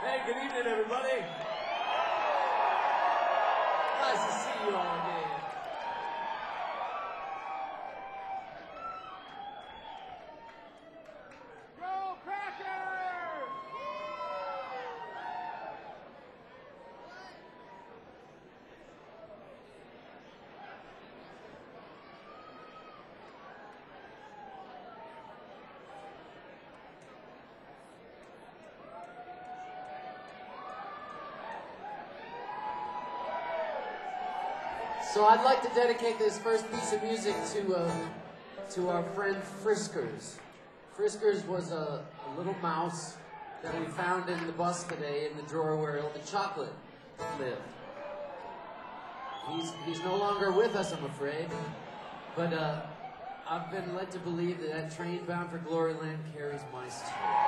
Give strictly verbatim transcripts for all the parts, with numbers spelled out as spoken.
Hey, good evening, everybody. Nice to see you all again. Go Crackers! So I'd like to dedicate this first piece of music to uh, to our friend Friskers. Friskers was a, a little mouse that we found in the bus today in the drawer where all the chocolate lived. He's he's no longer with us, I'm afraid, but uh, I've been led to believe that that train bound for Gloryland carries my story.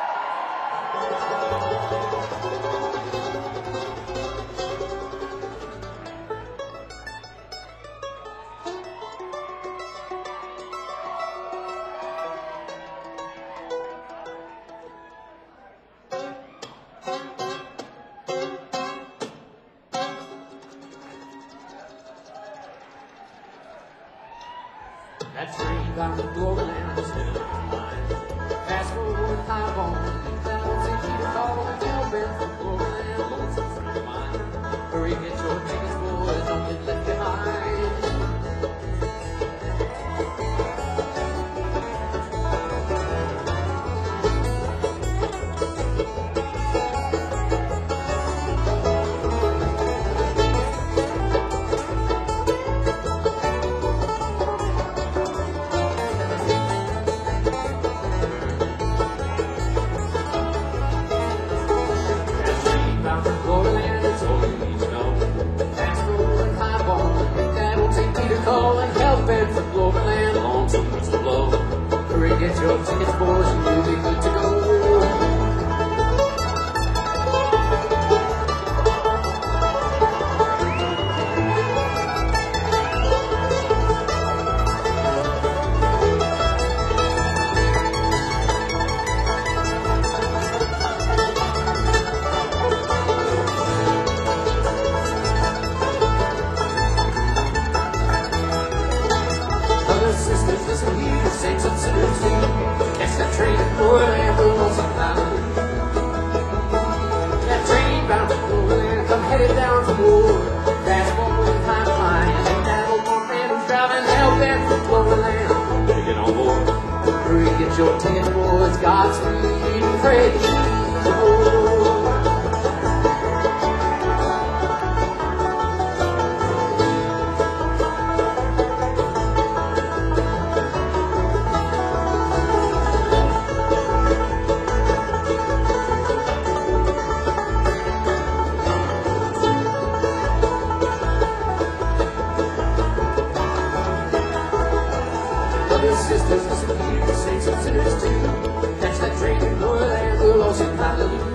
That train bound to Gloryland is still in line. Fast forward, high on, that old Saint Peter call and tell Ben from Gloryland, lonesome friend of mine. Hurry, get your tickets, boys, don't get left behind. Get your tickets, boys, and you'll be good to go. Brothers, sisters, listen here, saints and sinners too. Catch that train at Gloryland, we'll all sing hallelujah. That train bound to Gloryland, come headed down from war. Fast forward, high flying, ain't that old North man who's driving hell-bent from Gloryland. Better get on board. Hurry, get your tickets, boys, Godspeed and praise the Lord. Brothers, sisters, listen here, saints and sinners too. Catch that train in Gloryland, we'll all sing hallelujah.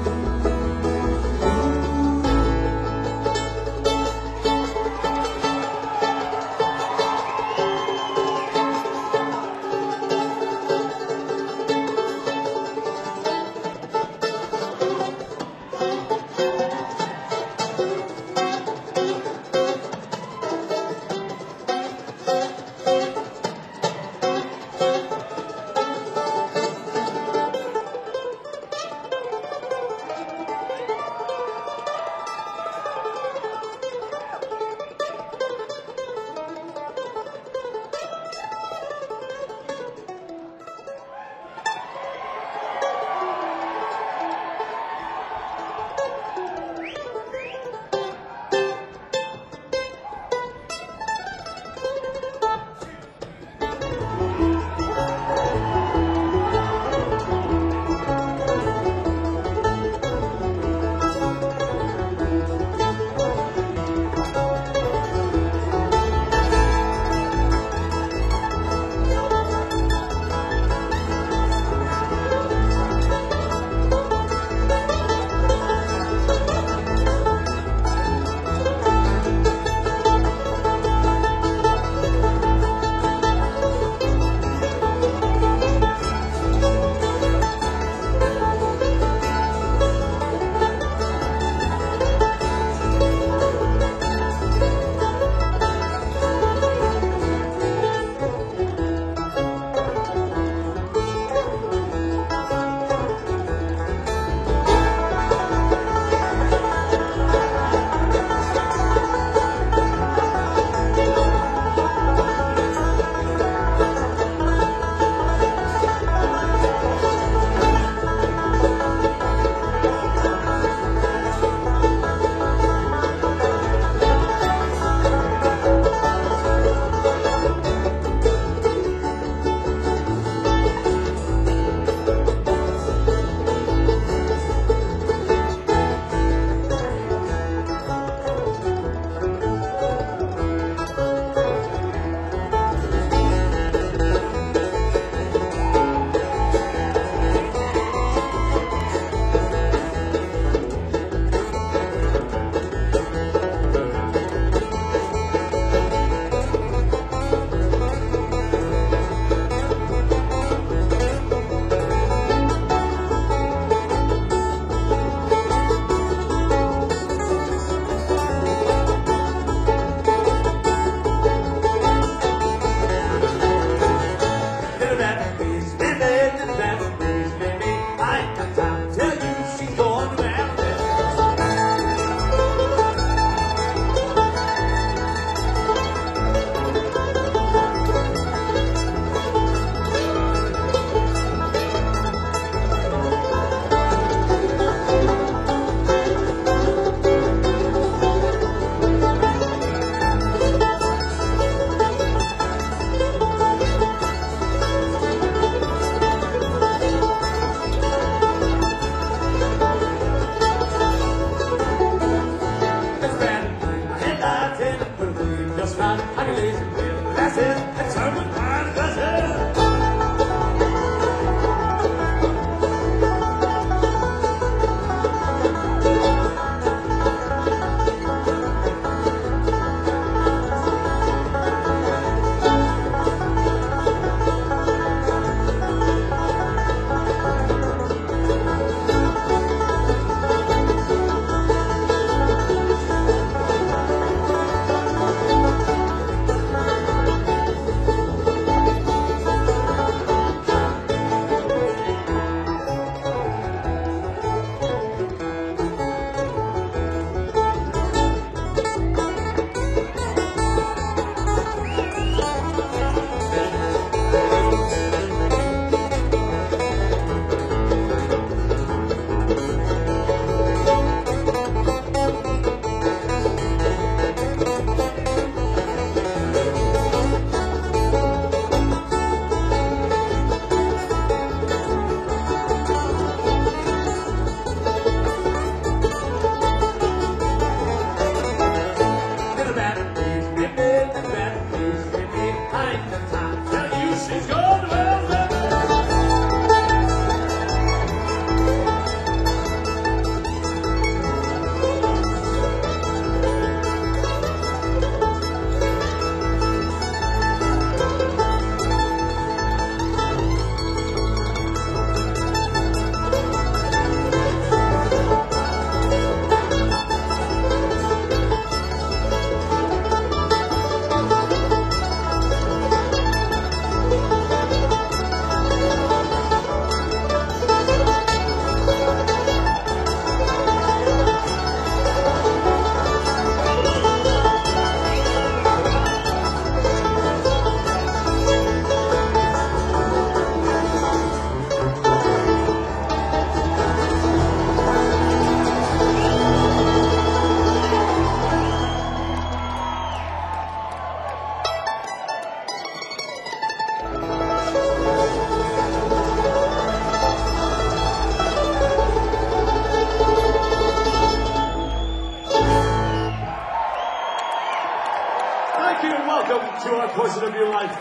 To our portion of your life.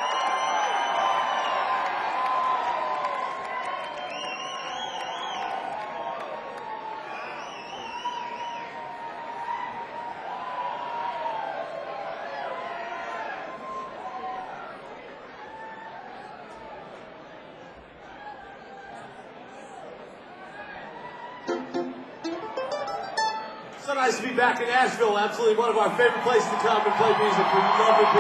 So nice to be back in Asheville. Absolutely one of our favorite places to come and play music. We love it.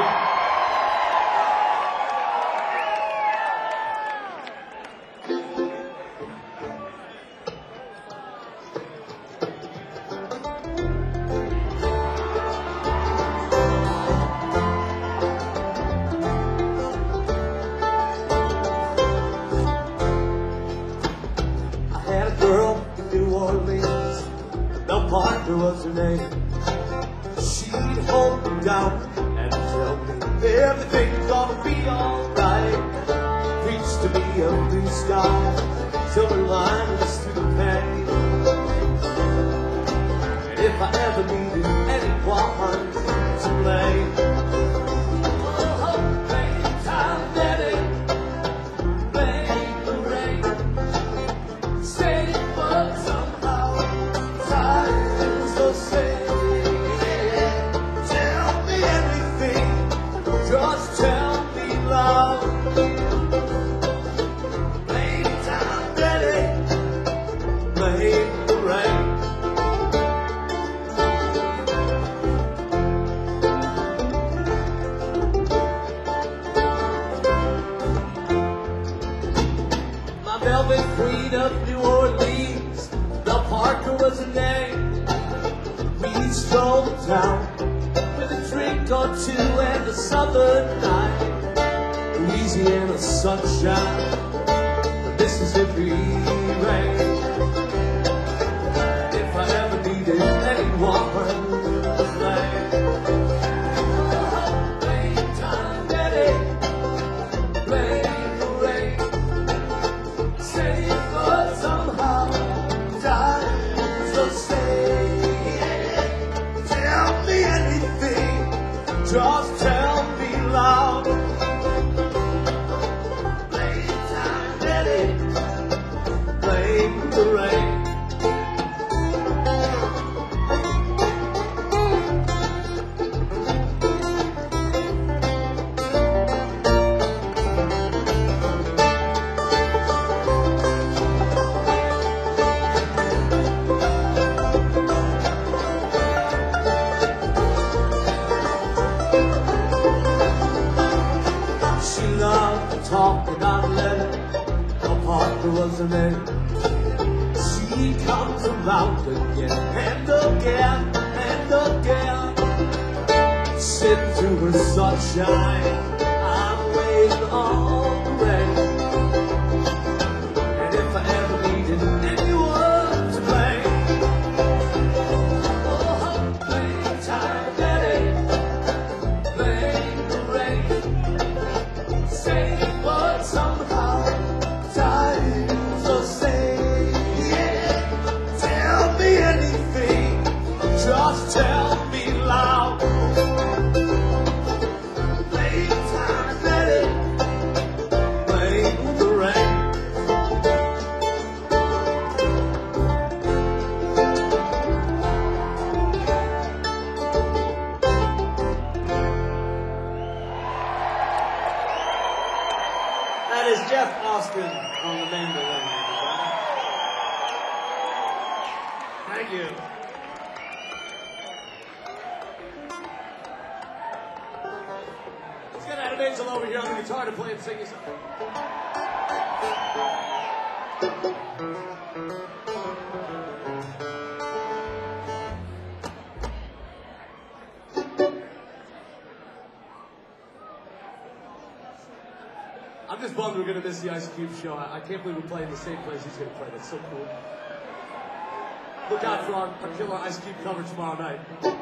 I had a girl in New Orleans. Mel Parker was her name. She'd hold me down and tell me everything's gonna be alright. Preach to me a blue sky, silver linings through the pain. And if I ever needed anyone to blame, oh, blame time, daddy, blame the rain. Say it but somehow time is the same. Tell me anything, just tell me love. Blame time, daddy, blame the rain. My velvet queen of New Orleans, Mel Parker was her name. We strolled down with a drink or two and a southern night. Louisiana sunshine, Mississippi rain. If I ever needed anyone to blame, oh, blame time, daddy, blame the rain. Say it but somehow time's the same. Tell me anything, just tell me loud. talk and not let Belle Parker was her name. She comes around again and again and again. Sitting through her sunshine, I'm waiting on the rain. And if I ever needed anyone to blame, oh, blame time, Betty, blame the rain. Say what somehow time's the same. Yeah, tell me anything, just tell me loud. Blame time, Betty, blame the rain. That is Jeff Austin on the mandolin, everybody. Thank you. Let's get Adam Angel over here on the guitar to play and sing you something. I'm just bummed we're going to miss the Ice Cube show. I, I can't believe we're playing the same place he's going to play. That's so cool. Look out for our, our killer Ice Cube cover tomorrow night.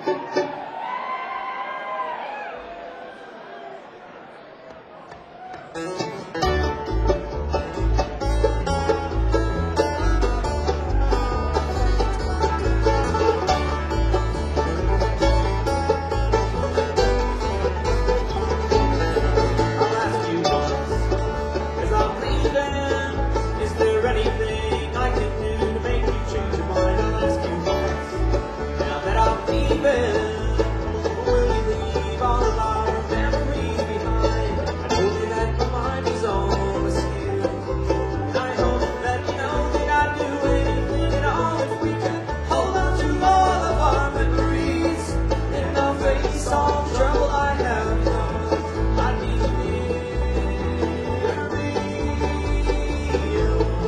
I'll ask you once, as I'm leaving, is there anything I can do to make you change your mind? I'll ask you once, now that I'm leaving, will you leave all of our memories behind? I told you that my mind was always you, and I hope that you know that I'd do anything at all if we could hold on to all of our memories, and I'll face all the trouble I have known. I need you to be you.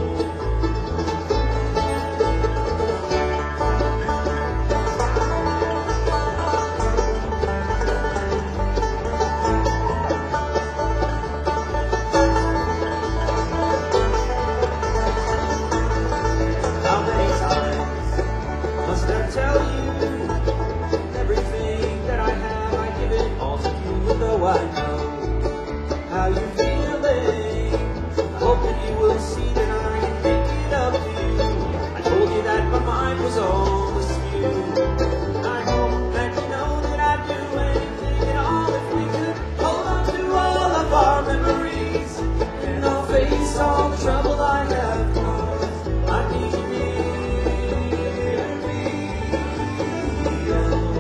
How many times must I tell you everything that I have? I give it all to you, though I know how you're feeling. I hope that you will see that I can make it up to you. I told you that my mind was always you. I hope that you know that I'd do anything at all if we could hold on to all of our memories, and I'll face all the trouble I have caused. I need you to be you.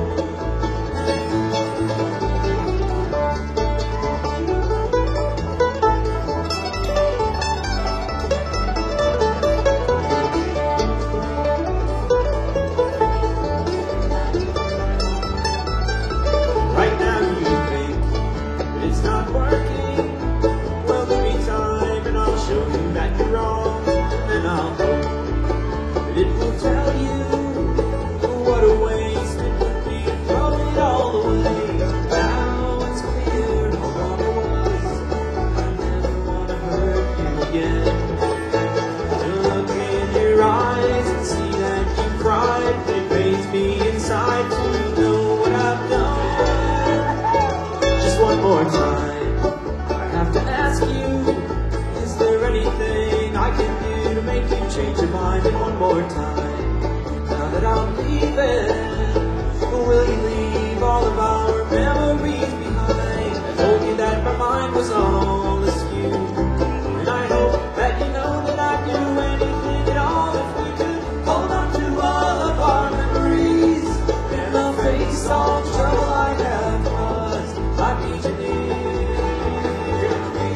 Right now you think that it's not working. Well, give me time and I'll show you that you're wrong. And I'll hope that it will tell you what a waste it would be to throw it all away. Now it's clear how wrong I was. I never want to hurt you again. To look in your eyes and see that you cried, it pains me inside to know what I've done. Just one more time, I have to ask you, is there anything I can do to make you change your mind? And one more time, now that I'm leaving, will you leave all of our memories behind? I told you that my mind was all askew, and I hope that you know that I'd do anything at all if we could hold on to all of our memories, and I'll face all the trouble I have caused. I need you near me.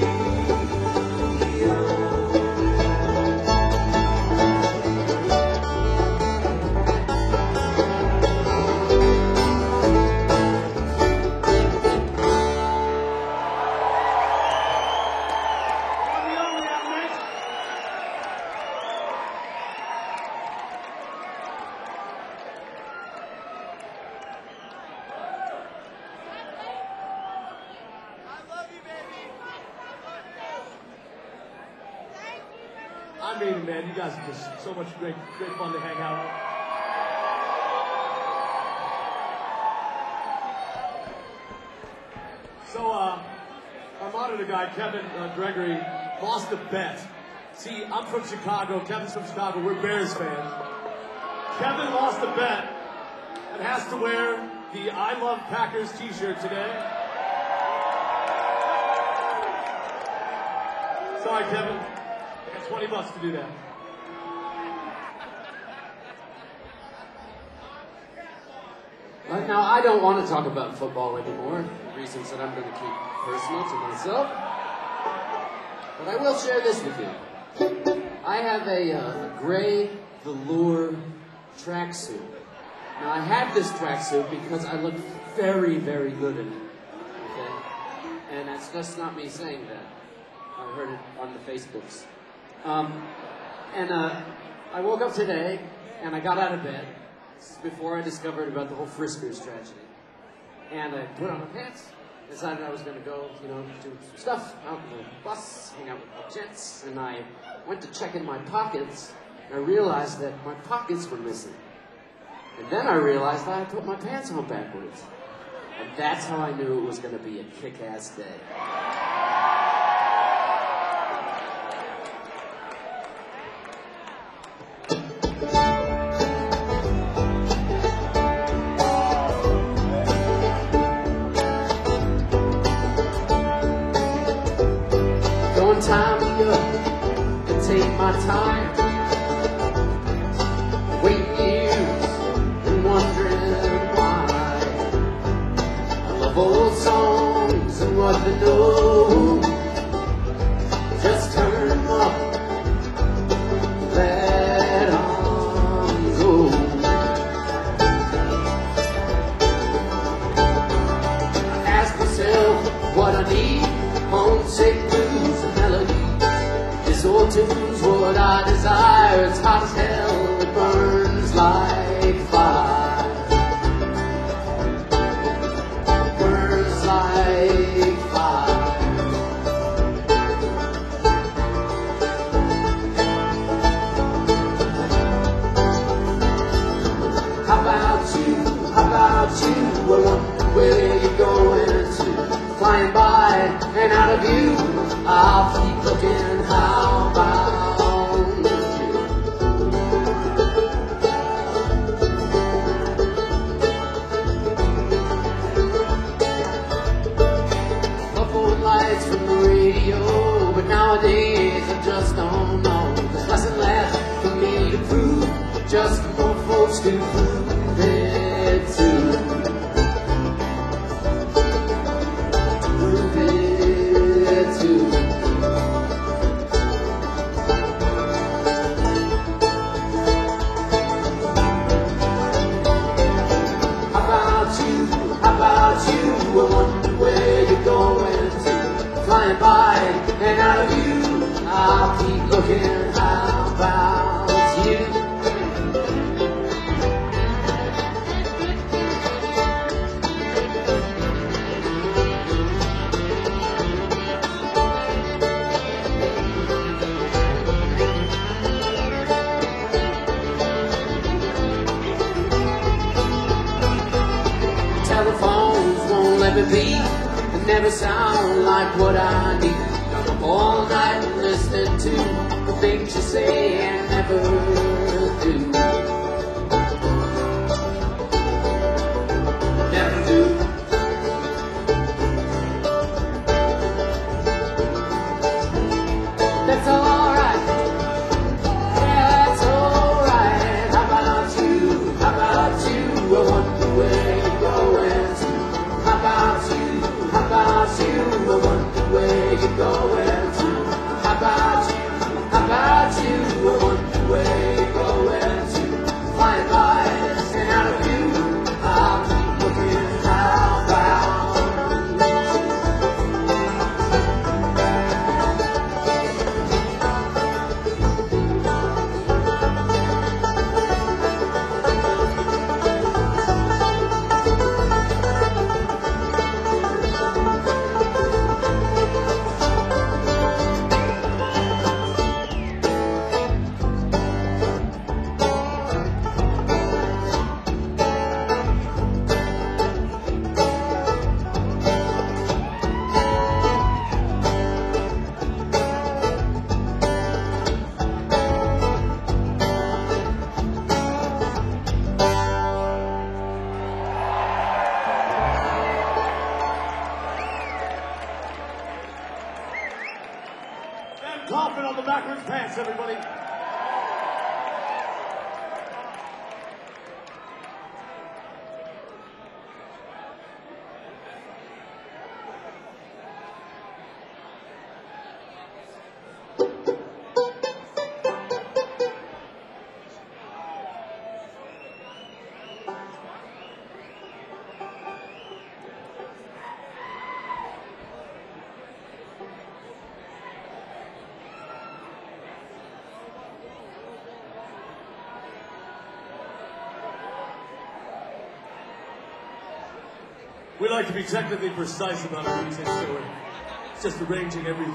I mean, man, you guys are just so much great, great fun to hang out with. So, uh, our monitor guy, Kevin uh, Gregory, lost a bet. See, I'm from Chicago, Kevin's from Chicago, we're Bears fans. Kevin lost a bet and has to wear the I Love Packers t-shirt today. Sorry, Kevin. I got twenty bucks to do that. Uh, now, I don't want to talk about football anymore, for reasons that I'm going to keep personal to myself. But I will share this with you. I have a, uh, a gray velour tracksuit. Now, I have this tracksuit because I look very, very good in it. Okay? And that's just not me saying that. I heard it on the Facebooks. Um, and uh, I woke up today, and I got out of bed. This is before I discovered about the whole Friskers tragedy. And I put on my pants, decided I was going to go, you know, do some stuff out in the bus, hang out with the gents, and I went to check in my pockets, and I realized that my pockets were missing. And then I realized that I put my pants on backwards. And that's how I knew it was going to be a kick-ass day. Don't tie me up and take my time, waiting years and wondering why. I love old songs and what they know. Just turn them up, let on go. I ask myself what I need, homesick blues and melody. This old tune's what I desire. It's hot as hell, it burns like fire. Burns like fire. How about you? How about you? I wonder where you're going to. Flying by and out of view, I'll keep looking. How about you? Telephone lights from the radio, but nowadays I just don't know. There's less and less for me to prove, just more folks to prove it to. Flying by and out of view, I'll keep looking. How about you? Telephones won't let me be. Never sound like what I need. I'm up all night listening to the things you say and never do. Never do. That's alright. That's alright. How about you? How about you? I wonder where you're going to. How about you? How about you? I wonder where you're going to. How about you? How about you? I wonder where you're going to. Flying by and out of view, I'll keep looking. How about Kaufman on the backwards pants, everybody. We like to be technically precise about our music, so we're just arranging everything.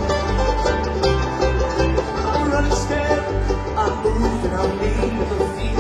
I'm running scared, I'm moving on me with a feeling.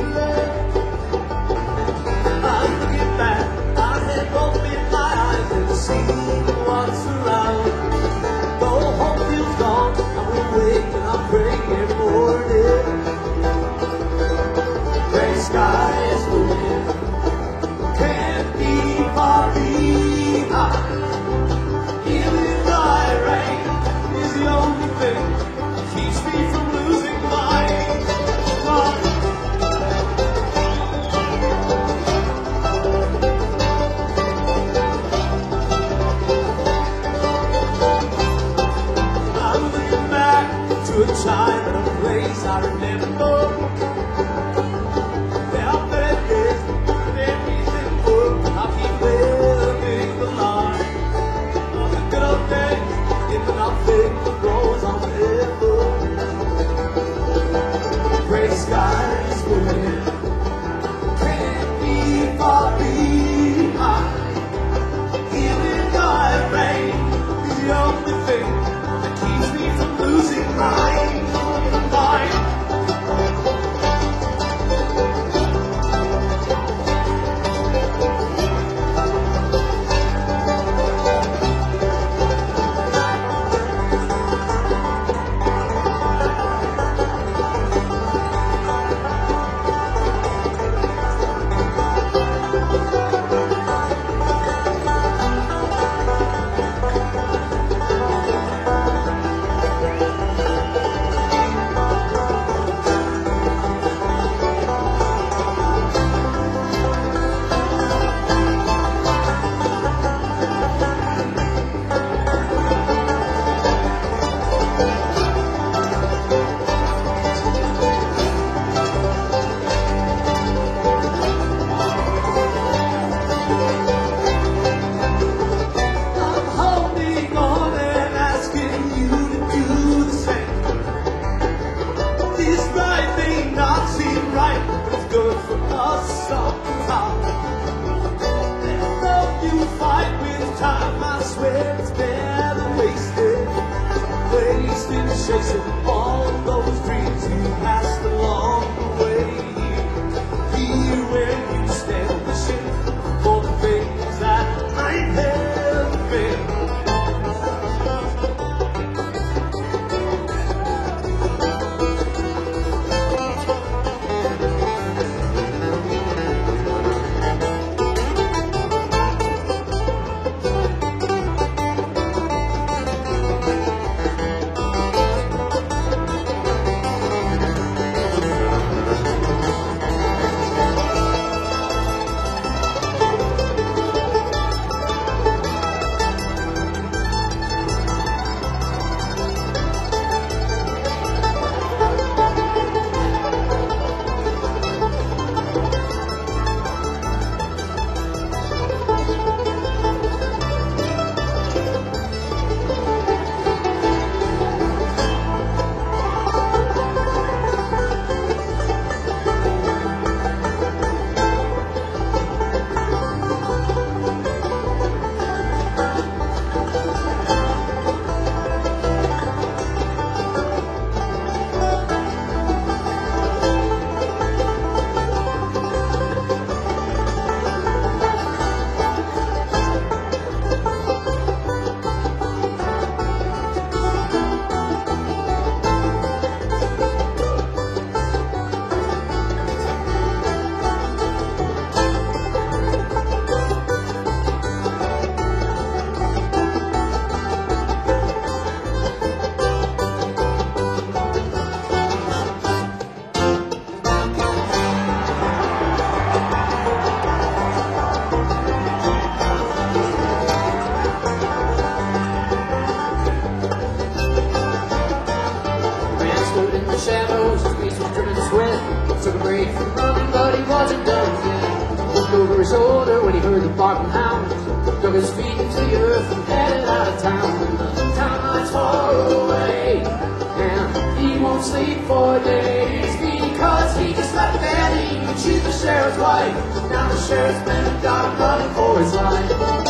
took a break from running, but he wasn't done yet. Looked over his shoulder when he heard the barking hounds, dug his feet into the earth and headed out of town. And the town lights far away, and he won't sleep for days because he just left Betty and she's the sheriff's wife. Now the sheriff's man got him running for his life.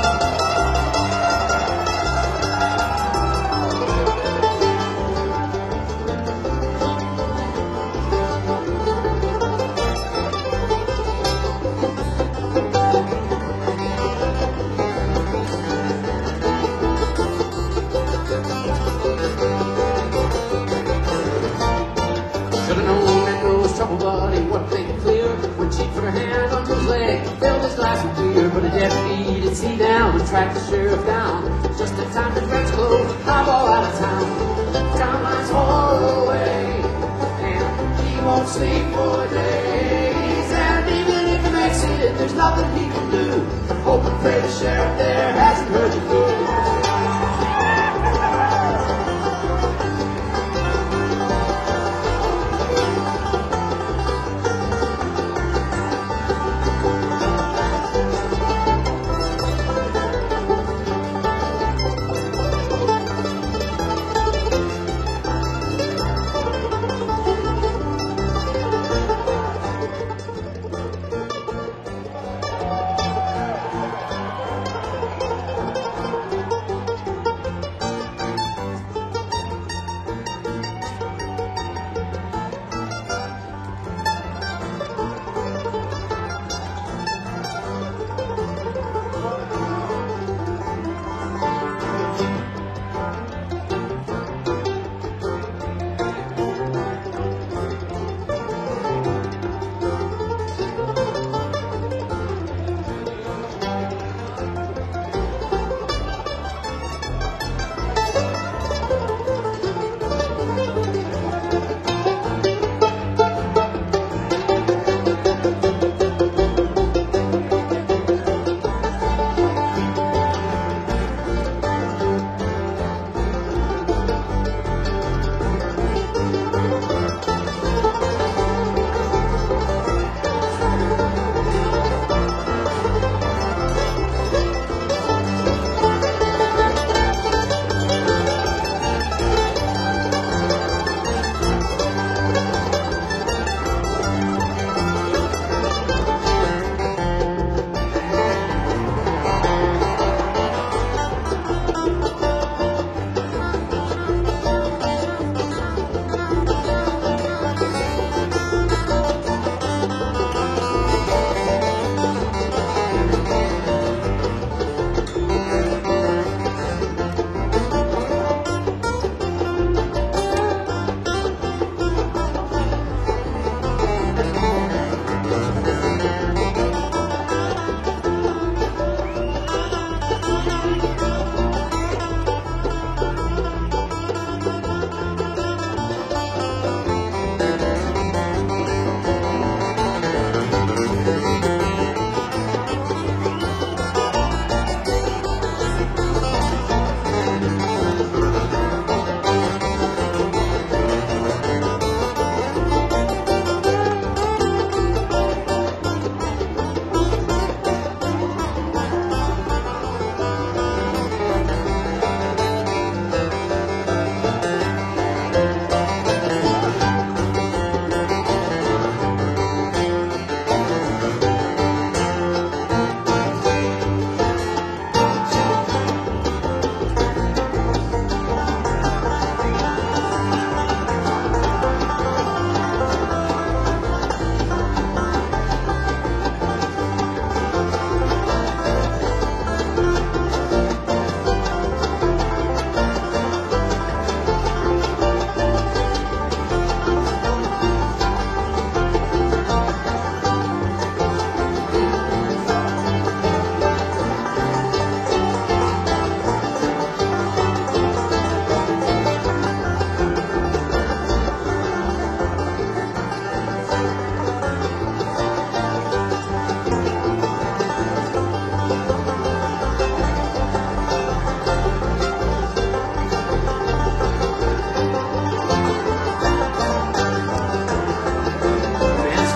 Should've known that goes trouble, but he wasn't thinking clear. When she put her hand on his leg, filled his glass with beer. But a deputy did see down and tracked the sheriff down. Just in time to French clothes, highball out of town. Town line's far away, and he won't sleep for days. And even if he makes it, there's nothing he can do. Hope and pray the sheriff there hasn't heard the news.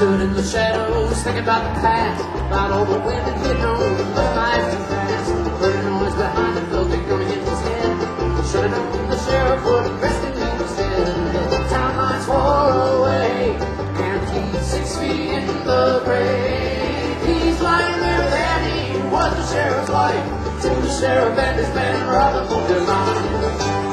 stood in the shadows, thinking about the past, about all the women he'd known, but life too fast. Heard a noise behind him, felt it going in his head. Should've known the sheriff would rescue him instead. The town lights far away, and he's six feet in the grave. He's lying there with Annie, who was the sheriff's wife, till the sheriff and his men robbed him of their lives.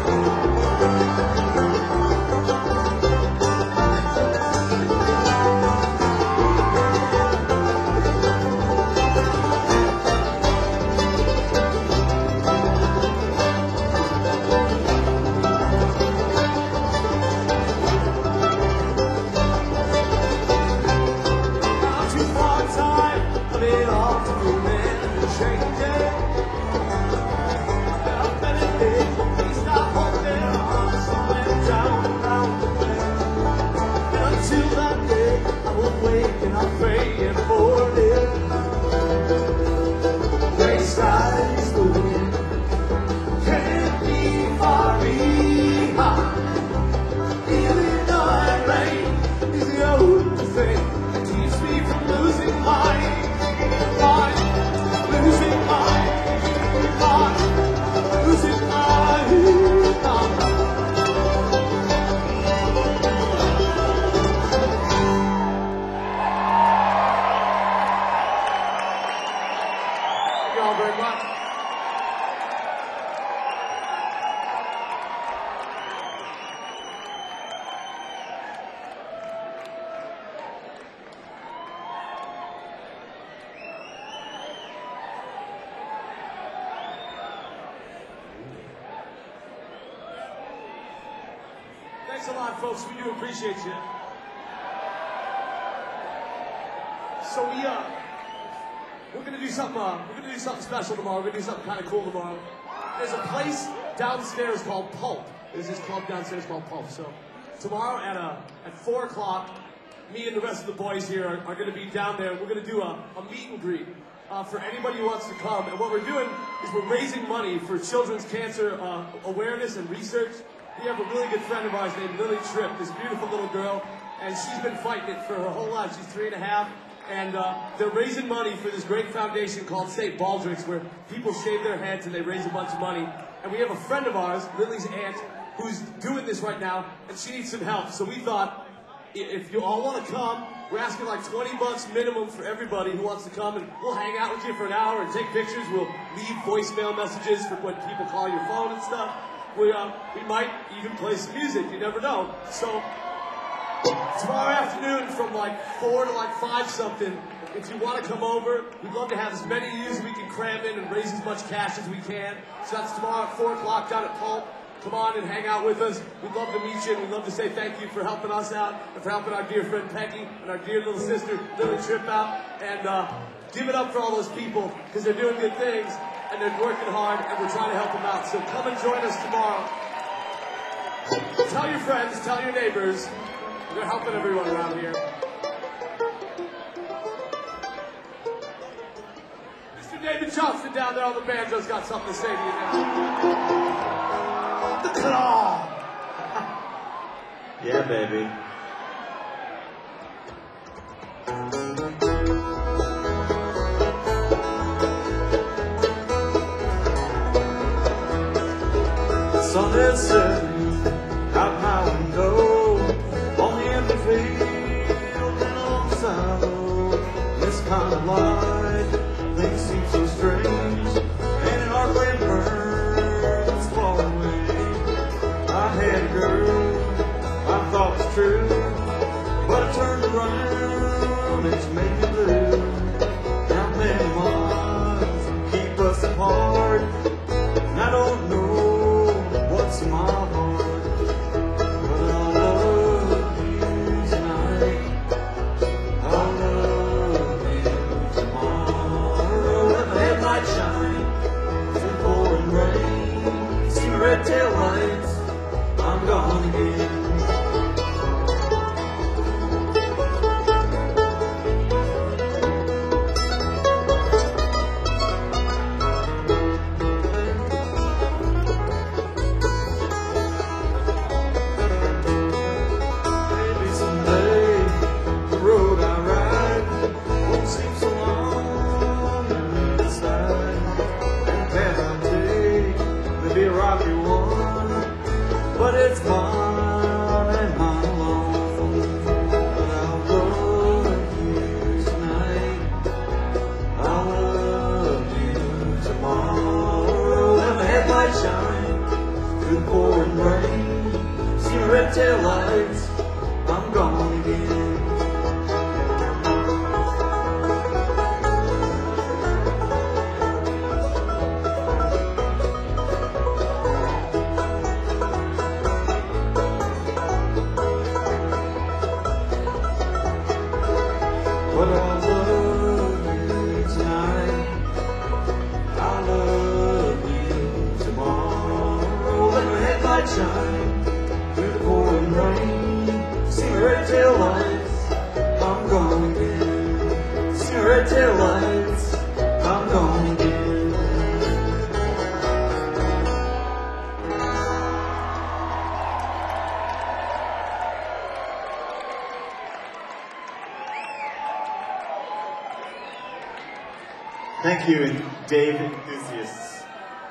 Thanks a lot, folks. We do appreciate you. So we uh, we're gonna do something. Uh, we're gonna do something special tomorrow. We're gonna do something kind of cool tomorrow. There's a place downstairs called Pulp. There's this club downstairs called Pulp. So tomorrow at uh, at four o'clock, me and the rest of the boys here are, are gonna be down there. We're gonna do a, a meet and greet uh, for anybody who wants to come. And what we're doing is we're raising money for children's cancer uh, awareness and research. We have a really good friend of ours named Lily Tripp, this beautiful little girl, and she's been fighting it for her whole life. She's three and a half, and uh, they're raising money for this great foundation called Saint Baldrick's, where people shave their heads and they raise a bunch of money. And we have a friend of ours, Lily's aunt, who's doing this right now, and she needs some help. So we thought, if you all want to come, we're asking like twenty bucks minimum for everybody who wants to come, and we'll hang out with you for an hour and take pictures. We'll leave voicemail messages for when people call your phone and stuff. We, uh, we might even play some music, you never know. So, tomorrow afternoon from like four to like five something, if you want to come over, we'd love to have as many of you as we can cram in and raise as much cash as we can. So that's tomorrow at four o'clock down at Pulp. Come on and hang out with us. We'd love to meet you, and we'd love to say thank you for helping us out, and for helping our dear friend Peggy and our dear little sister Lily Tripp out. And uh, give it up for all those people, because they're doing good things. And they're working hard, and we're trying to help them out. So come and join us tomorrow. Tell your friends, tell your neighbors. They're helping everyone around here. Mister David Johnston down there on the banjo's got something to say to you now. The claw. Yeah, baby. Sun is setting out my window on the empty field and alongside the road. This kind of light, things seem so strange, and an arc lamp burns far away. I had a girl I thought was true, but I turned around and she made me blue. How many miles keep us apart? And I don't know what's in my heart, but I love you tonight. I love you tomorrow. But I love you tonight. I love you tomorrow. Let my headlight shine through the pouring rain. See my red tail lights, I'm gone again. See my red tail lights, I'm gone again. Thank you, Dave enthusiasts.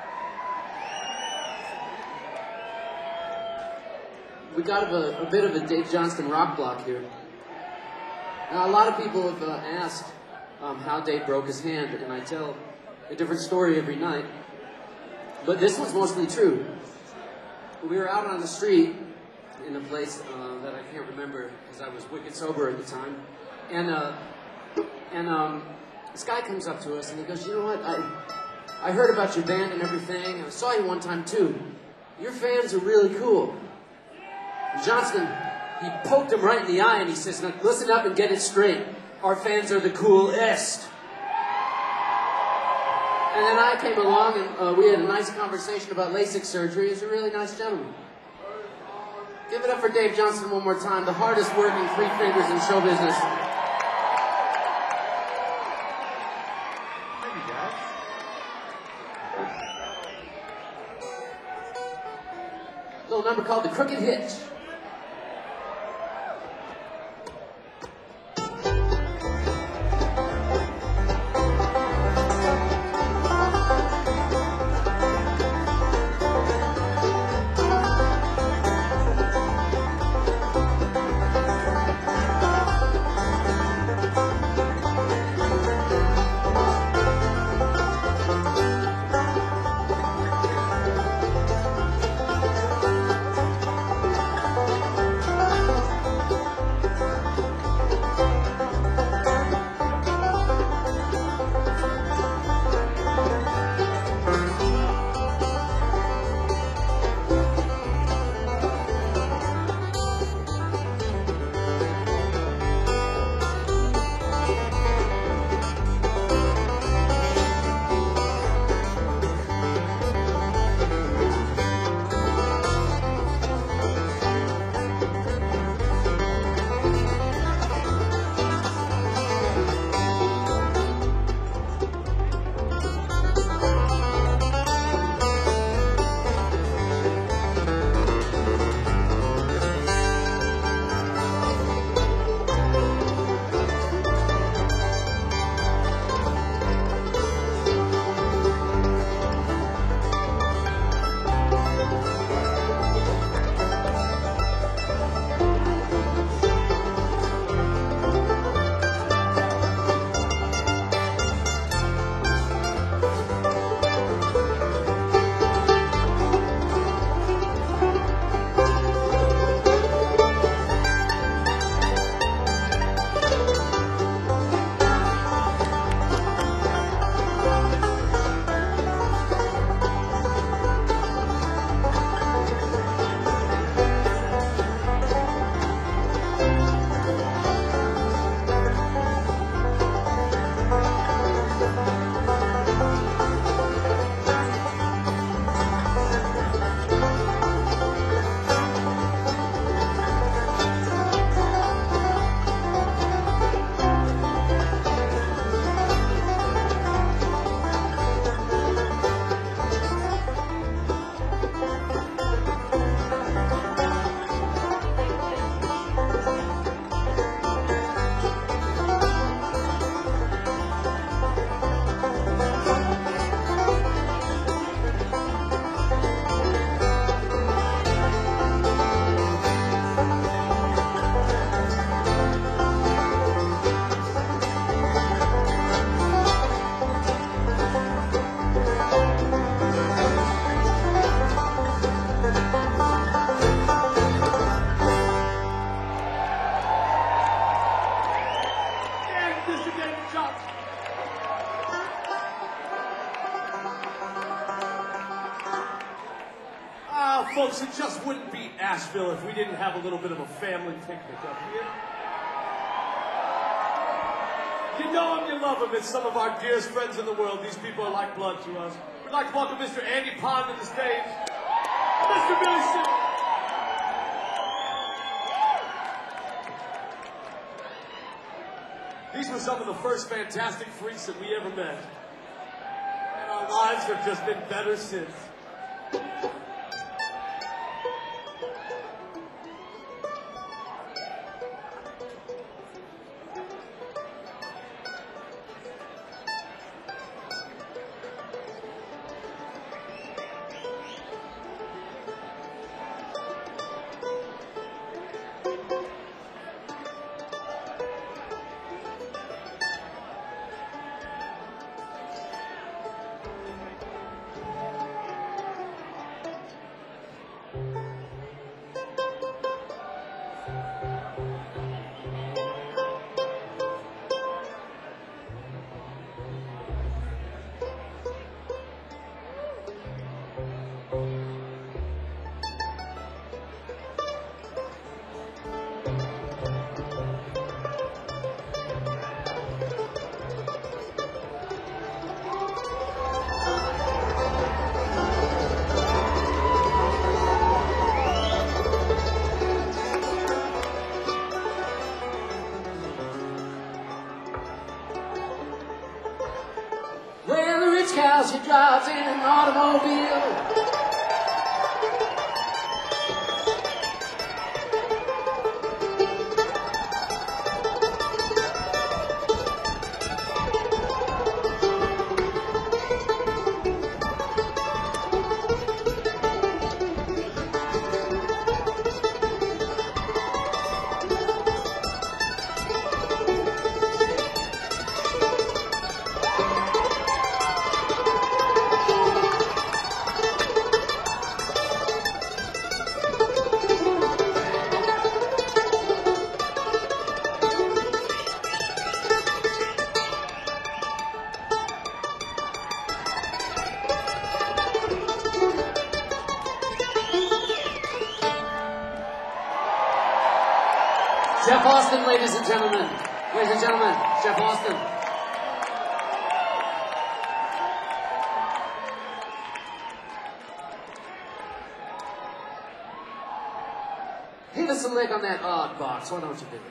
We got a, a bit of a Dave Johnston rock block here. Now, a lot of people have uh, asked um, how Dave broke his hand, and I tell a different story every night. But this one's mostly true. We were out on the street in a place uh, that I can't remember because I was wicked sober at the time, and uh, and um, this guy comes up to us and he goes, "You know what? I I heard about your band and everything, and I saw you one time too. Your fans are really cool." And Johnston, he poked him right in the eye and he says, "Now listen up and get it straight. Our fans are the coolest." And then I came along and uh, we had a nice conversation about LASIK surgery. He's a really nice gentleman. Give it up for Dave Johnston one more time, the hardest working three fingers in show business. Little number called The Crooked Hitch. Folks, it just wouldn't be Asheville if we didn't have a little bit of a family picnic up here. You know him, you love him. It's some of our dearest friends in the world. These people are like blood to us. We'd like to welcome Mister Andy Pond to the stage. Mister Billy Simmons. These were some of the first fantastic freaks that we ever met. And our lives have just been better since. She drives in an automobile. Jeff Austin, ladies and gentlemen. Ladies and gentlemen, Jeff Austin. Hit us a lick on that odd box, why don't you do it?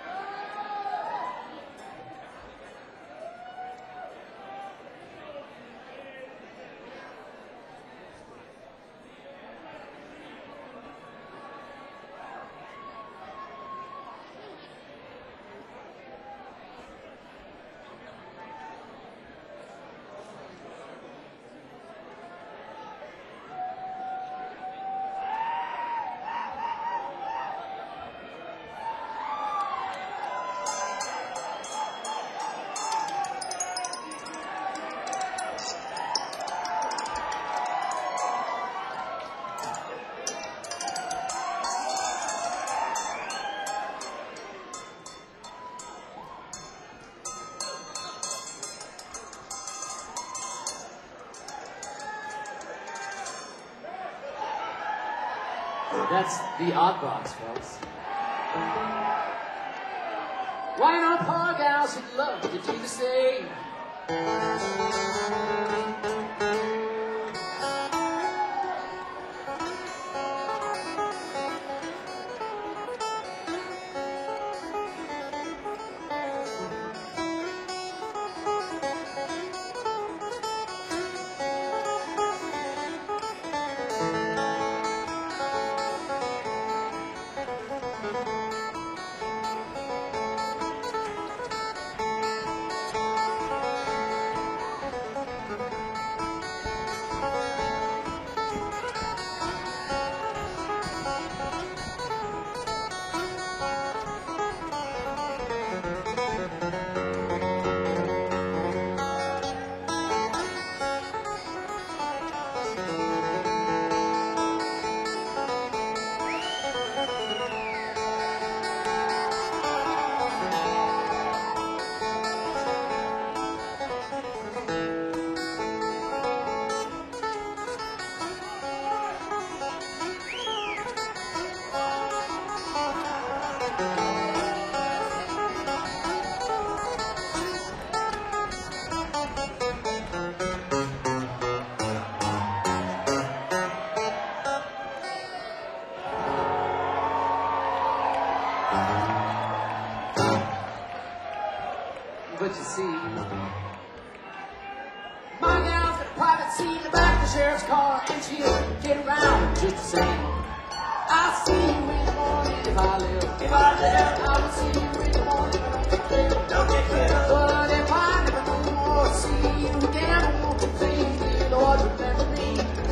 That's the odd box, folks. Why not Park House would love to do the same. But you see, my gal's got a private seat in the back of the sheriff's car, and she'll get around just the same. I'll see you in the morning if I live. If I live, I will see you in the morning if I don't get killed. Don't get killed. But if I never no more see you again, won't you please, dear Lord, remember me?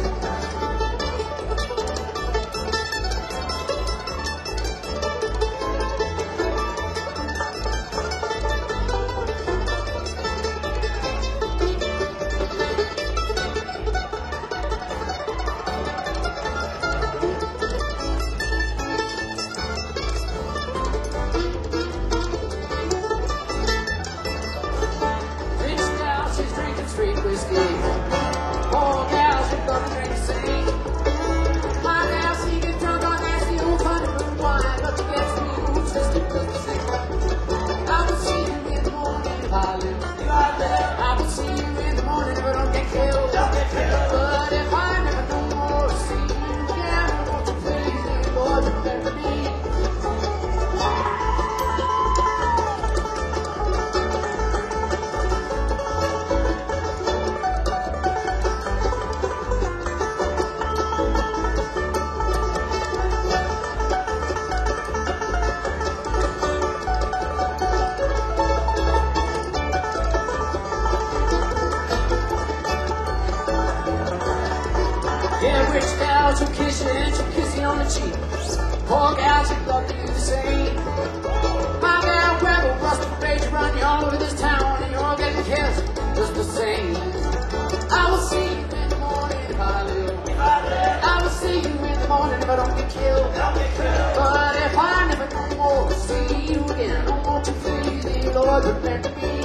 Yeah, rich gals who kiss you and she'll kiss you on the cheek. Poor gals who love you the same. My gal rebel, bust a rage, run you all over this town, and you're all getting kissed just the same. I will see you in the morning if I live. If I live. I will see you in the morning if I don't get killed. Don't get killed. But if I never no more see you again, I want you please, dear Lord, remember me.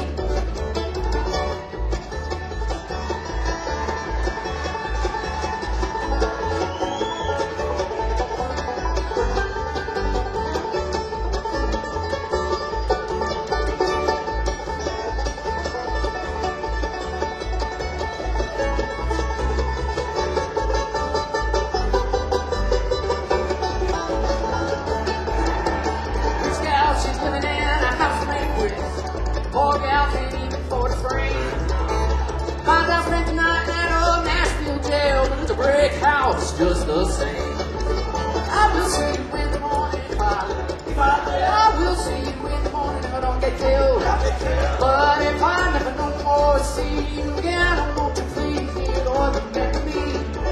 Poor gal can't even afford a frame. My gal spent the night in that old Nashville jail, but it's a brick house just the same. I will see you in the morning if I live. If I live. I will see you in the morning if I don't get killed. Don't get killed. But if I never no more see you again, I want you please, dear Lord, remember me.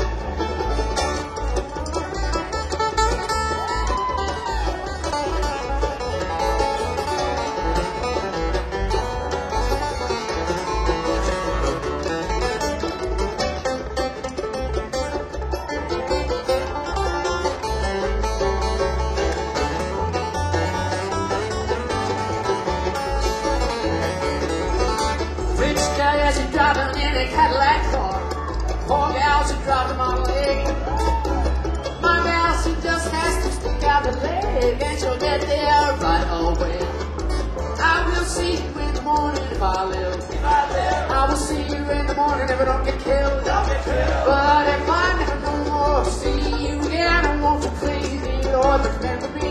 As you're driving in a Cadillac car, poor gals who drive the Model A. My gal, she just has to stick out the leg, and she'll get there right away. I will see you in the morning if I live. If I live. I will see you in the morning if I don't get killed. Don't get killed. But if I never no more see you again, I want you please, dear Lord, remember me.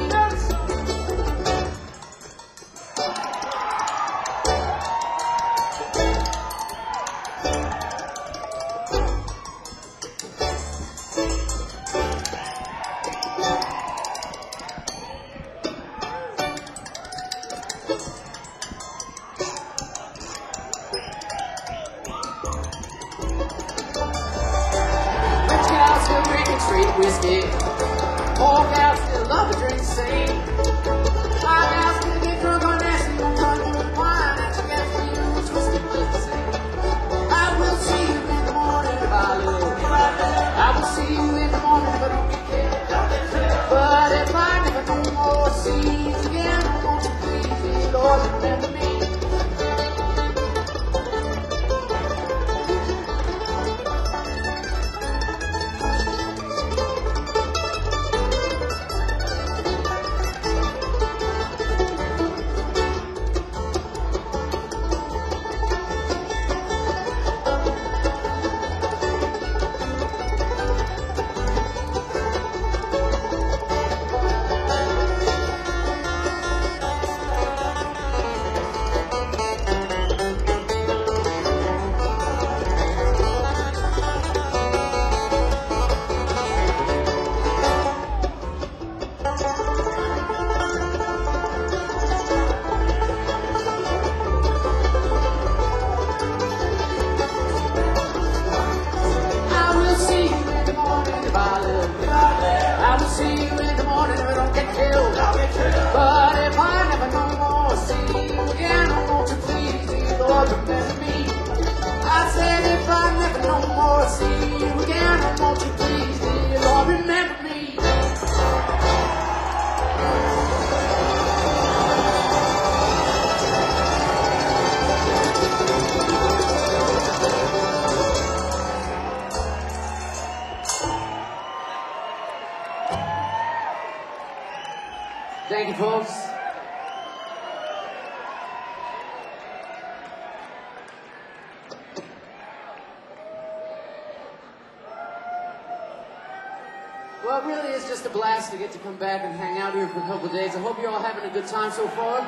Well, it really is just a blast to get to come back and hang out here for a couple of days. I hope you're all having a good time so far.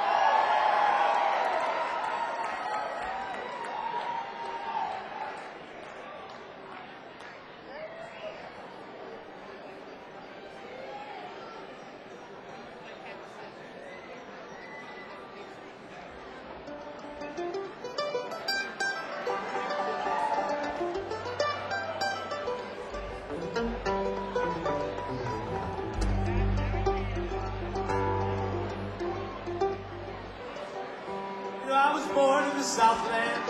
You know, I was born in the Southland.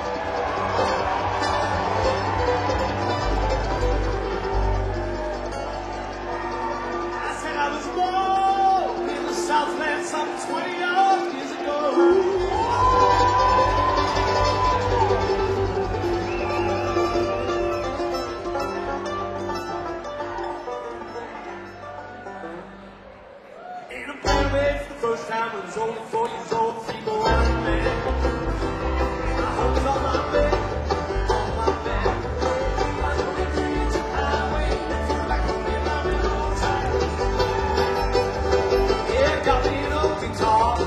I said I was born in the Southland some twenty odd years ago. In a plane away for the first time when I was only four years old, three boy and a man. I hugged on my bed, on my bed. I know the dreams of highway, it feels like I'm in my middle time. Yeah, got me an old guitar.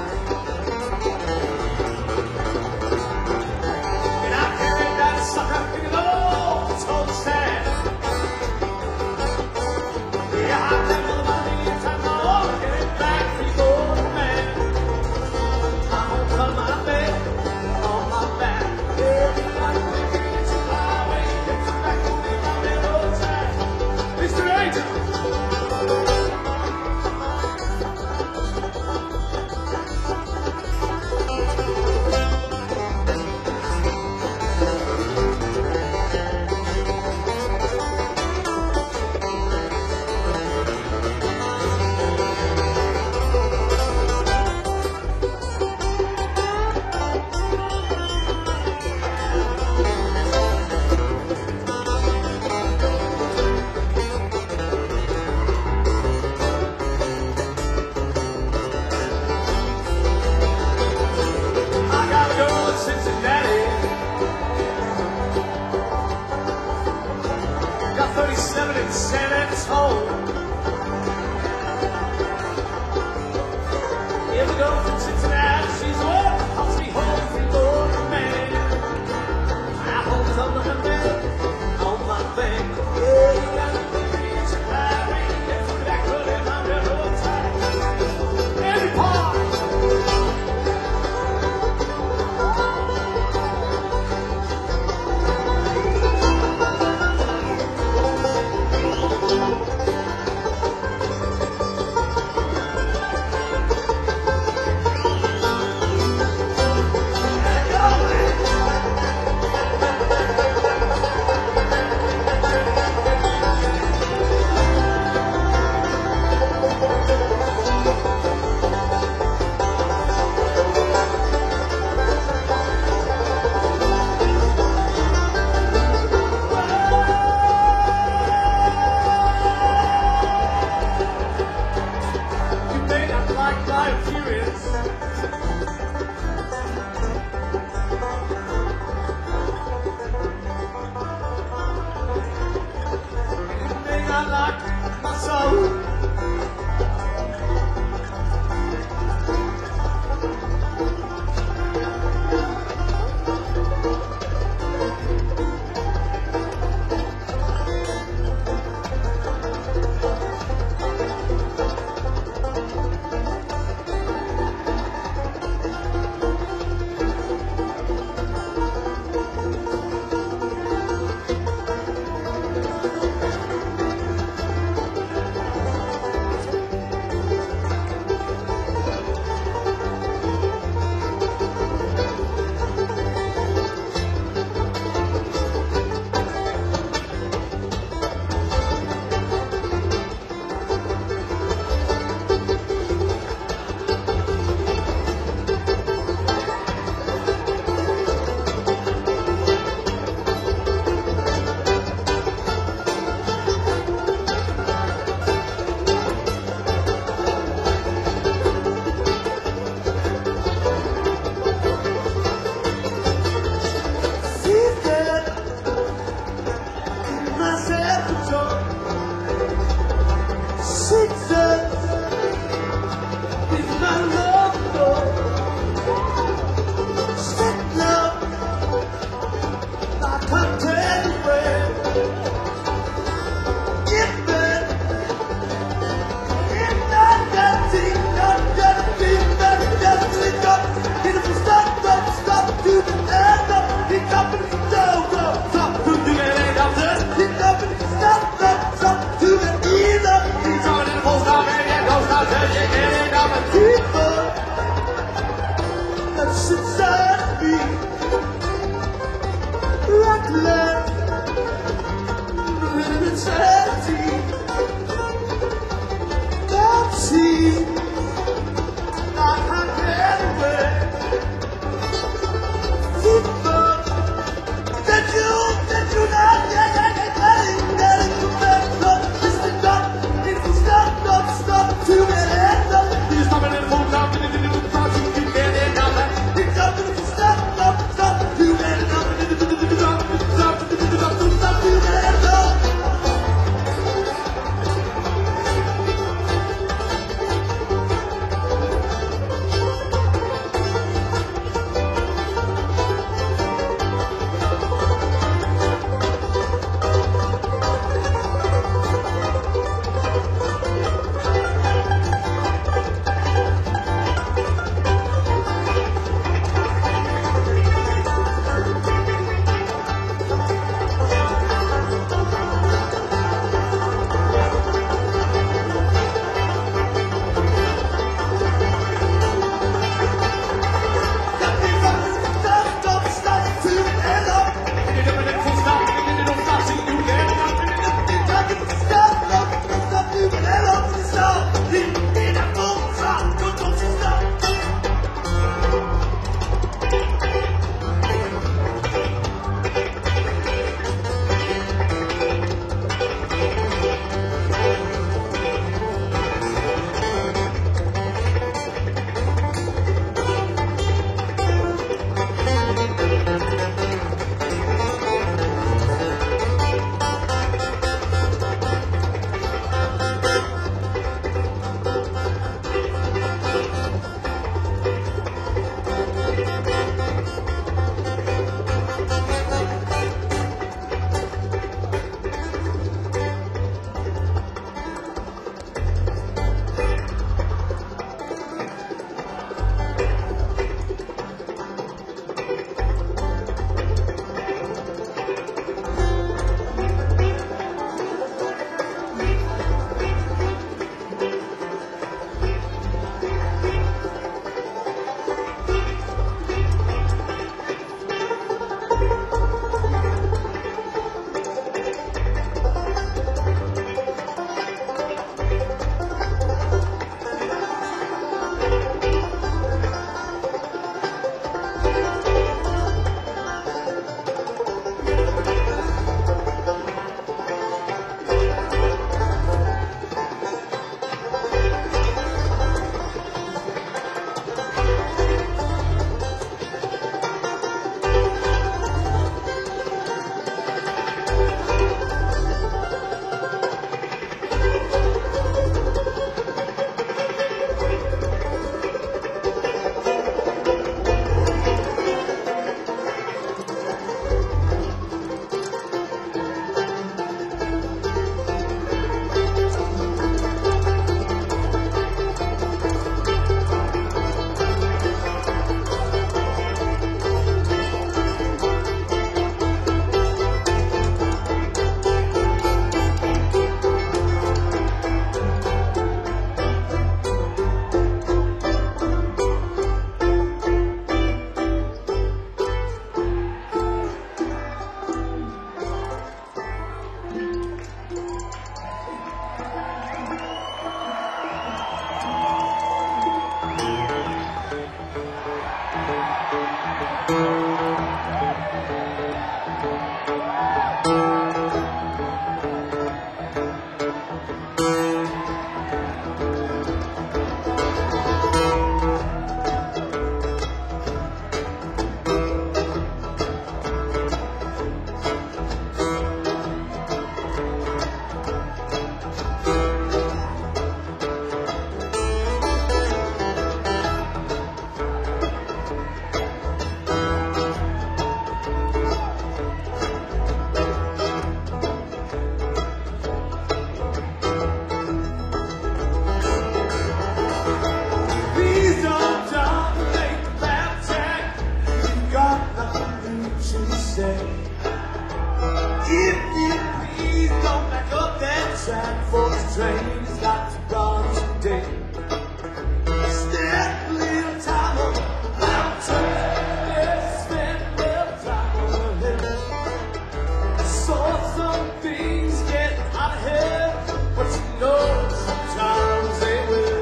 Please don't dominate the rap track. You've got nothing new to say. If you please don't back up that track, for the train has got to run today. Step a little time on the mountain, yes, spend a little time on the hill. Saw some things get out of here, but you know sometimes they will.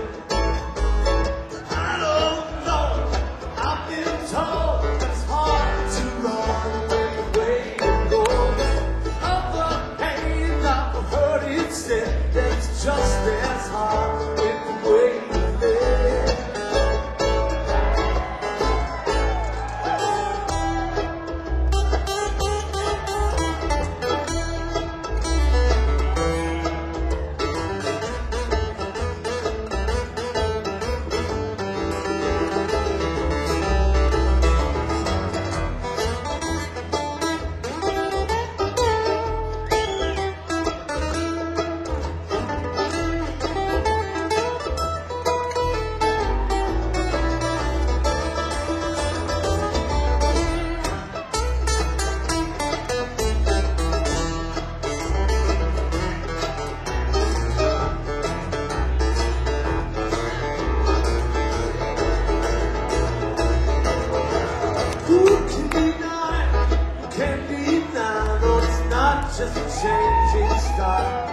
I don't know, I've been told it's hard to run when the way it goes. Other hand, I've heard it said that it's just as hard with the way you live. Who can deny? Who can deny? No, it's not just a changing style.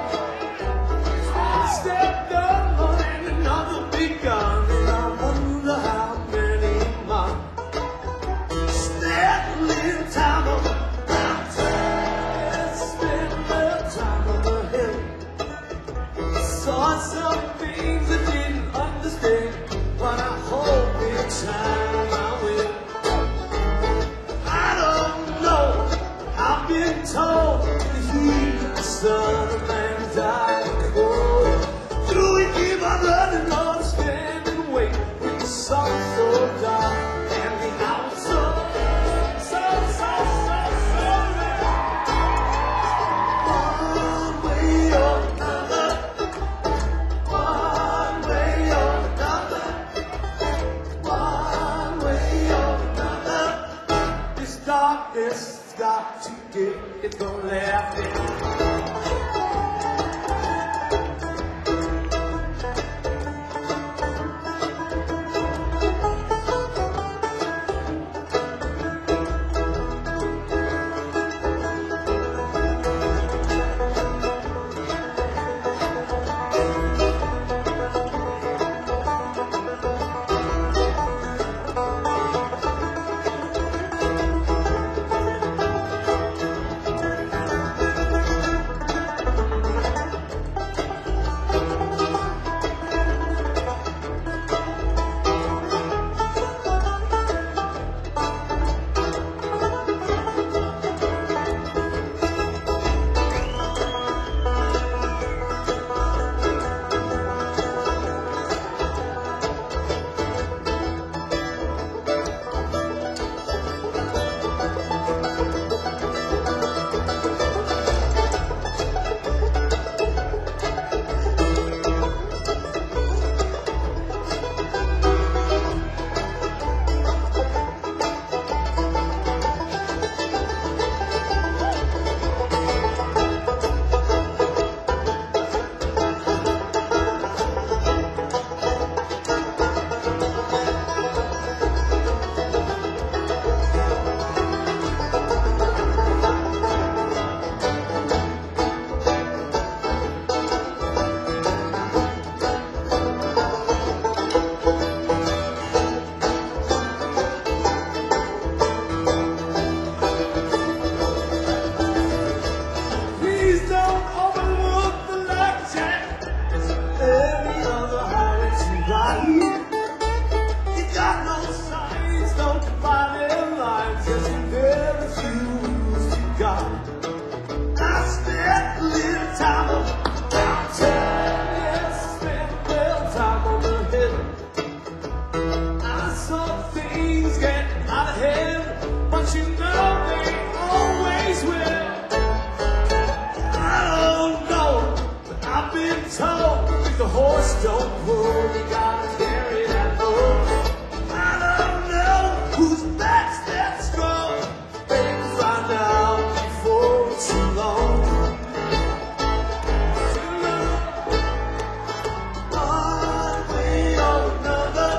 Step on and another begun, and I wonder how many more. Step a little time on the mountain, spend a little time on the hill. Saw some things I didn't understand, but I hope in time I will. I don't know, I've been told the heat of the sun and man died cold. Do we keep on running on, stand and wait with the sun so dark and the hours so, so, so, so, so late? One way or another, one way or another, one way or another. This darkness has got to get its own laughing. refuse to God. I spent a little time on the mountain, yes, I spent a little time on the hill. I saw things get out of hand, but you know they always will. I don't know, but I've been told if the horse don't pull, you gotta carry that bull. I don't know who's next and strong. Maybe find out before it's too long. Too long. One way or another.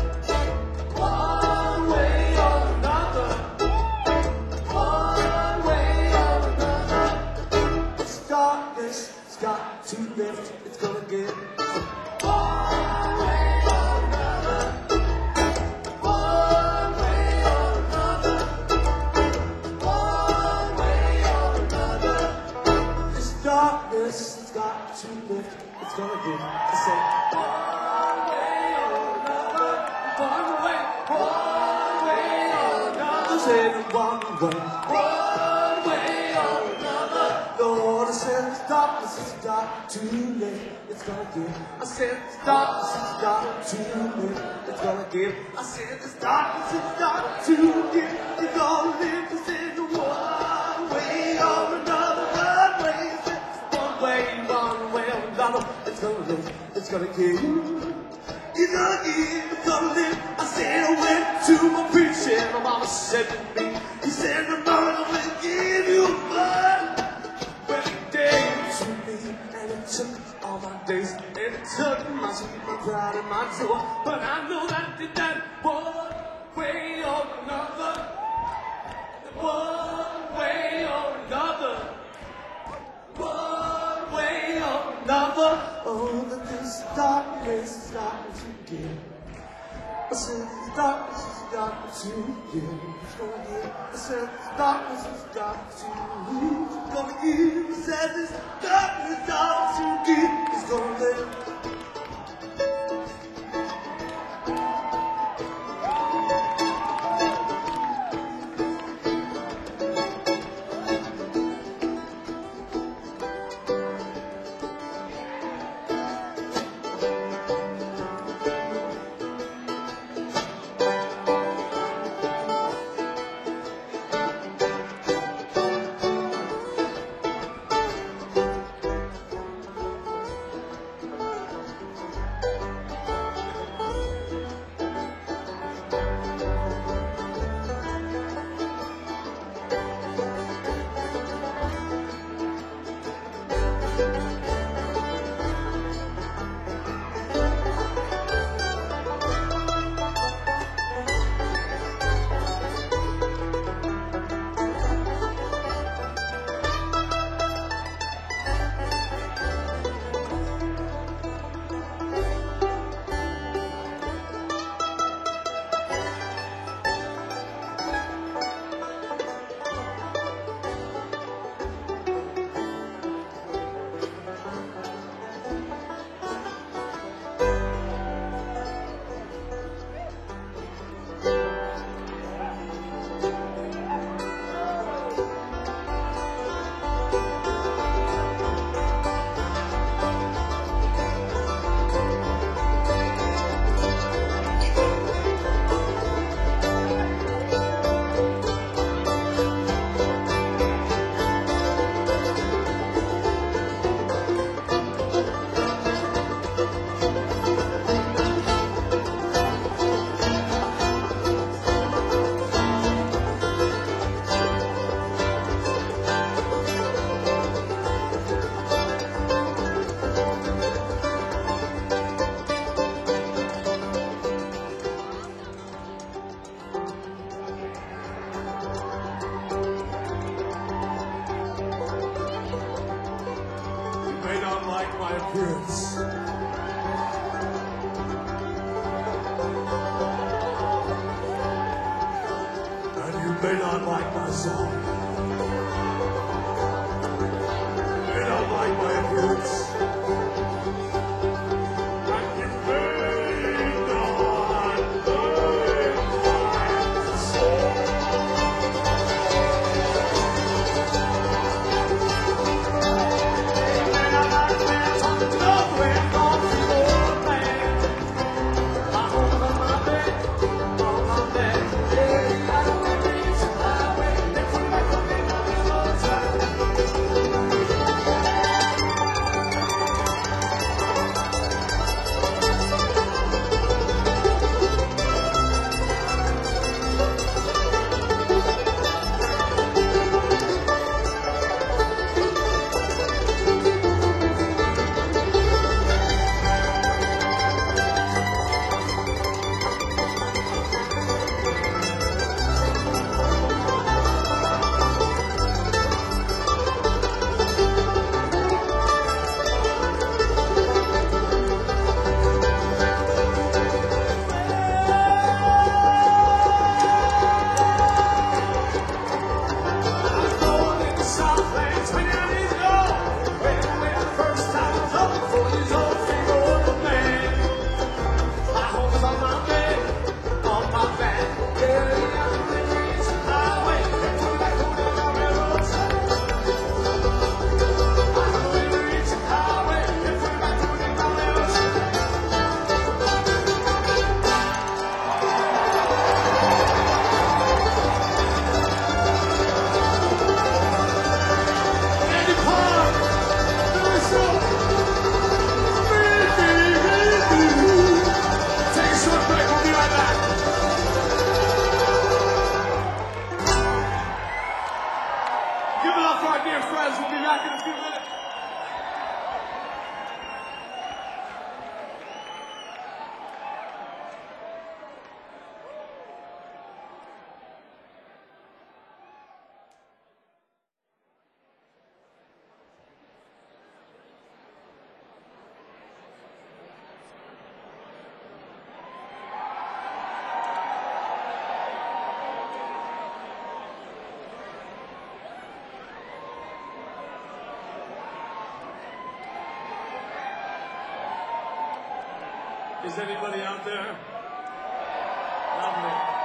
One way or another. One way or another. This darkness has got to lift. It's gonna get one way or another. One way or another. One way or another. This darkness has got to lift. It's gonna get. I say one way or another. One way. One way or another. Say one way. One way or another. The water says darkness has got to lift. It's gonna give. I said this darkness has got to live. It's gonna give. I said this darkness has got to give. It's gonna live. It's in one way or another. One way. One way, one way or another. It's gonna live. It's gonna give. It's gonna give. It's gonna live. I said I went to my preaching. My mama said to me, he said, the mother will give you blood. Well, he gave it to me, and it took all my days, and it took my sweet, my pride, and my joy. But I know that did that one way or another. One way or another. One way or another. Oh, that this darkness is not to give. I said this darkness is not to give. It's gonna give. I said this darkness is not to give. It's gonna give. I said this darkness is not to give. It's gonna live. appearance. And you may not like my song. You may not like my appearance. And you may not like my song. Is anybody out there? Lovely.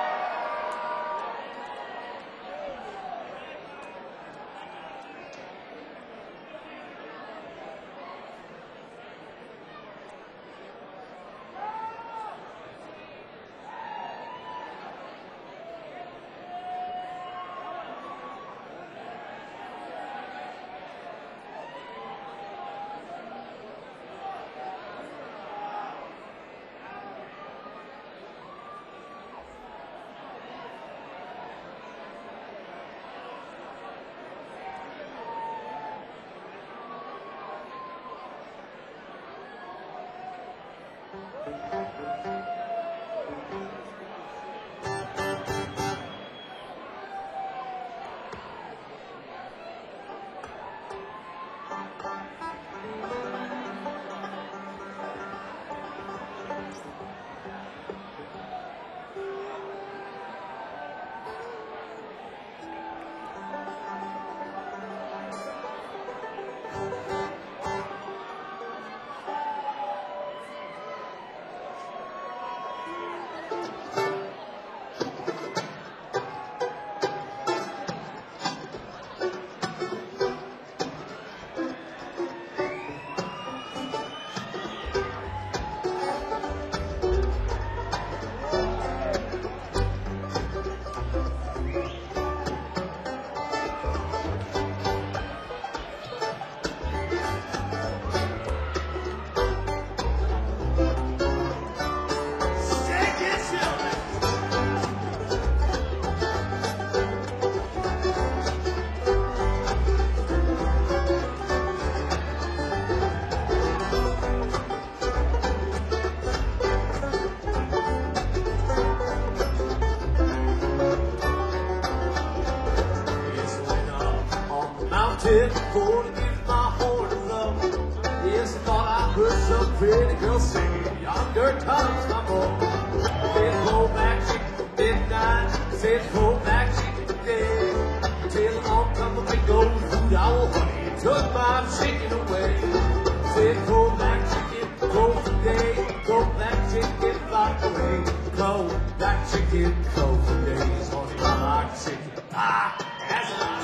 For to give my horn a love. Yes, I thought I heard some pretty girl singing. Yonder comes my boy. Said go back chicken for midnight. Said go back chicken today. Till along come a big old hoot owl honey. Took my chicken away. Said go back chicken, go today. Go back chicken, fly away. Go back chicken, go today. Honey, I like chicken pie. That's right.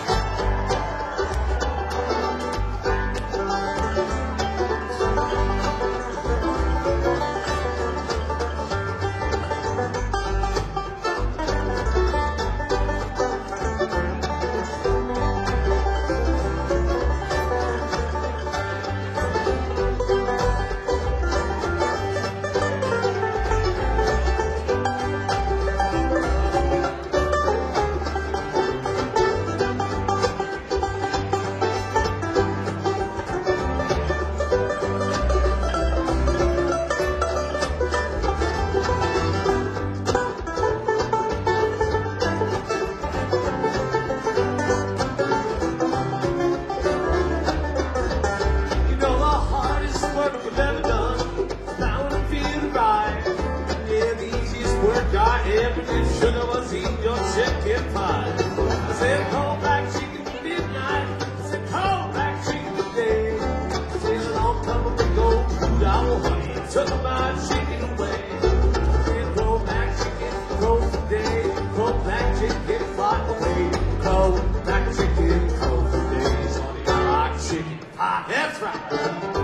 Sugar was eating your chicken pie. I said, call back chicken for midnight. I said, call back chicken today. I said, along come a big old hoot owl honey. Took my chicken away. I said, go back chicken, go today. Go back chicken, fly away. Go back chicken, go today. Honey, I like chicken pie. That's right.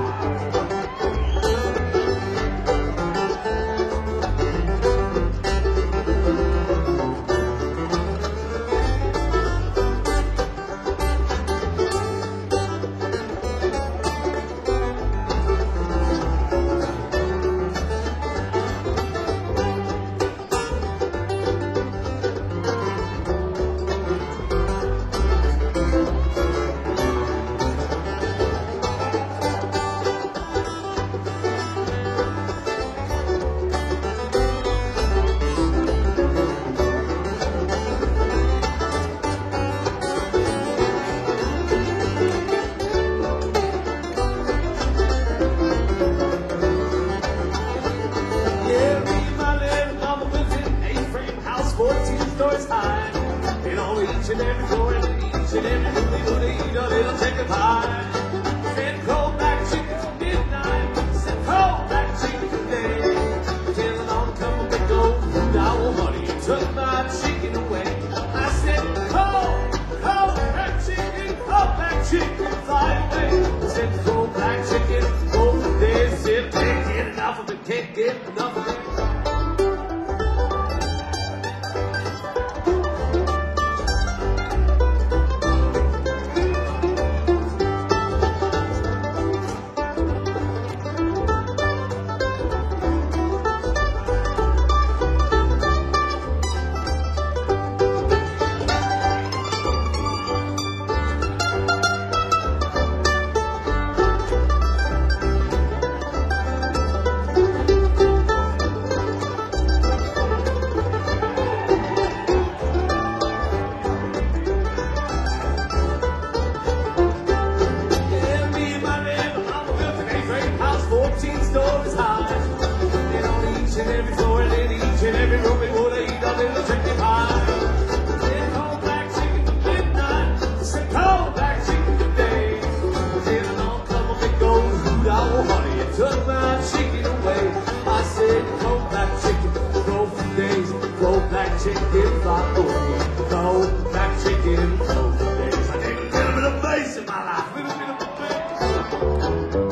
Stories high, and on each and every floor, and each and every room, they would eat a little chicken pie. Said, call back chicken for midnight. Said, call back chicken today. nothing. Yeah, me and my neighbor mama built an eight-grade house, fourteen stories high. And on each and every floor and in each and every room, we would have eat a little chicken pie. Then cold black chicken for midnight, said cold black chicken for days. Then along come a big old hoot owl honey and took my chicken away. I said cold black chicken, go for days. Cold black chicken, fly away. Cold black chicken, go for days. I need a little bit of bass in my life, little bit of bass.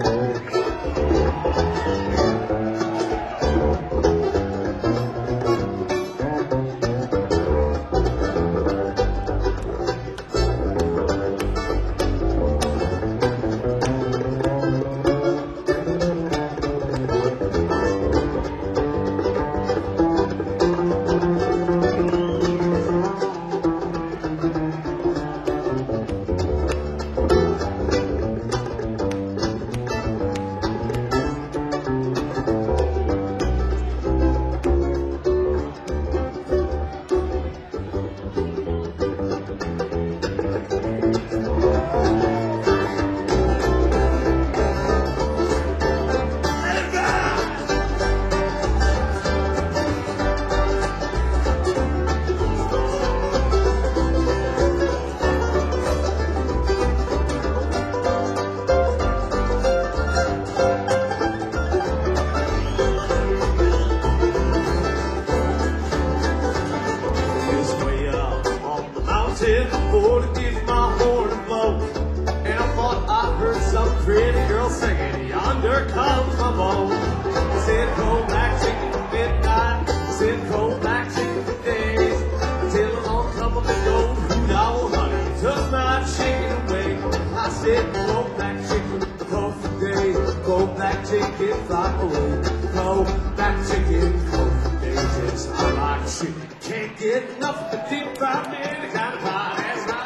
This way up on the mountain for to get my horn to blow. And I thought I heard some pretty girl singing, yonder comes my bow. Said cold black chicken for midnight, said cold black chicken for days. Till along come a big old hoot owl honey, took my chicken away. I said cold black chicken, cold for days. Cold black chicken, fly away. Cold black chicken, cold for days. Yes, I like chicken. Can't get enough of the deep fried man, the kind of pie that's not.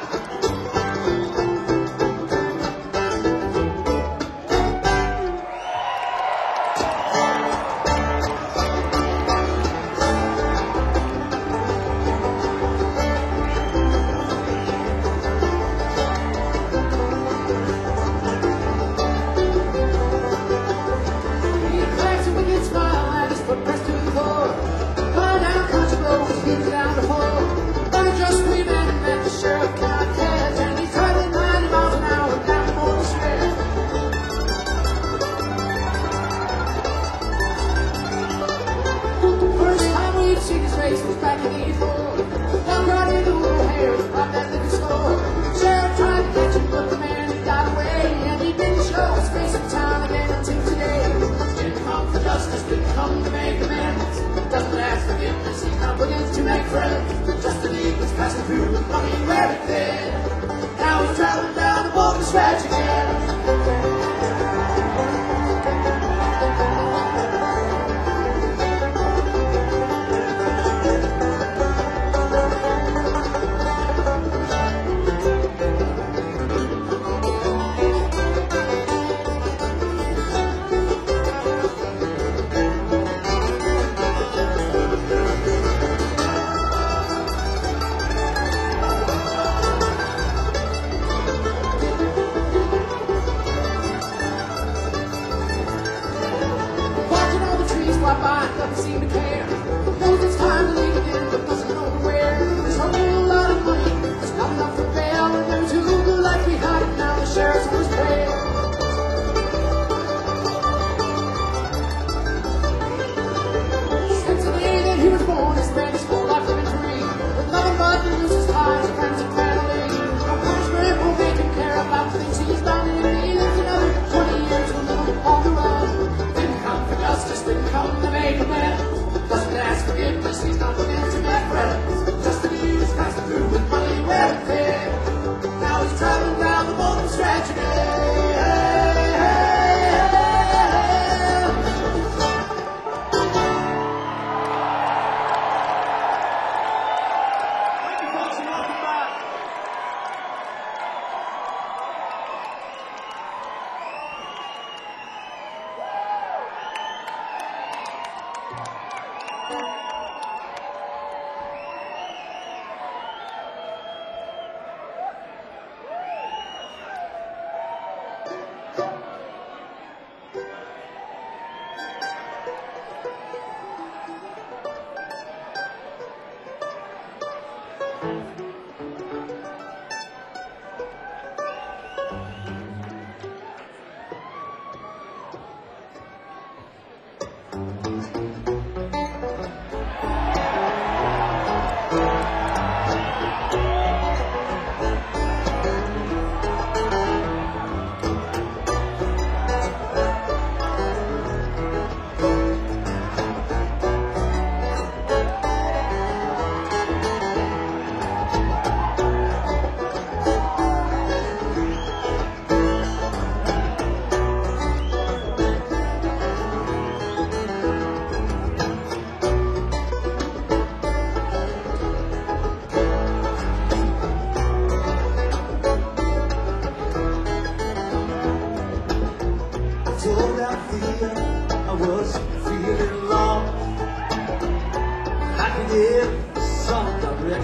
He cracks him a good smile and his foot pressed to the floor. Fly down country roads, leading down the hole. But just we met him at the sheriff's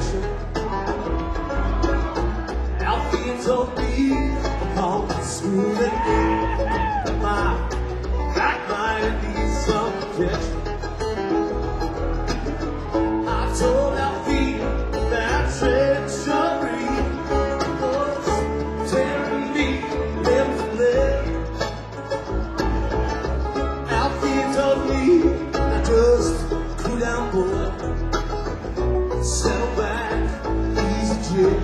affection. Alfie told me about the school and my back might need some protection. I told Alfie that treachery was tearing me limb from limb. Alfie told me I just cool down, boy, settle back, easy chill.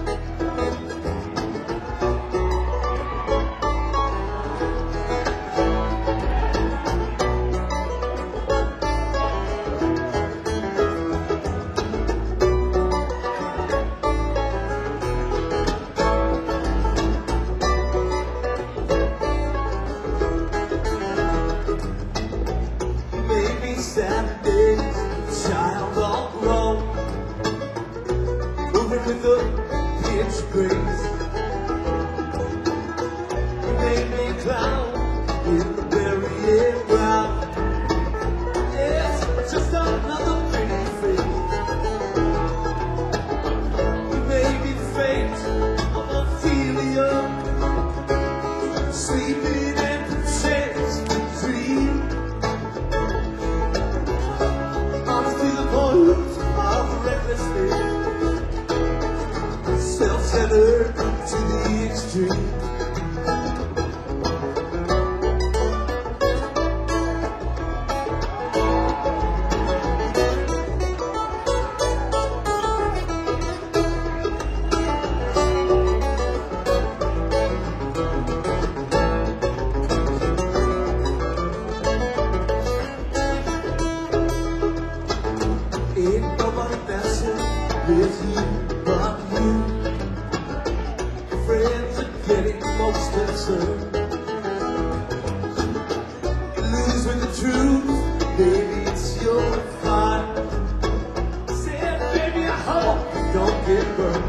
Maybe Saturdays, child all grown, moving with a pitch grace. You made me clown in the burying ground. Yes, just another pretty face. You made me faint of Ophelia, sleeping and pretends to dream. Honestly, the point of recklessness, self-centered to the extreme. Ain't nobody messing with you but you. Friends are getting most concerned. You lose with the truth, baby, it's your fight. Said, baby, I hope you don't get burned.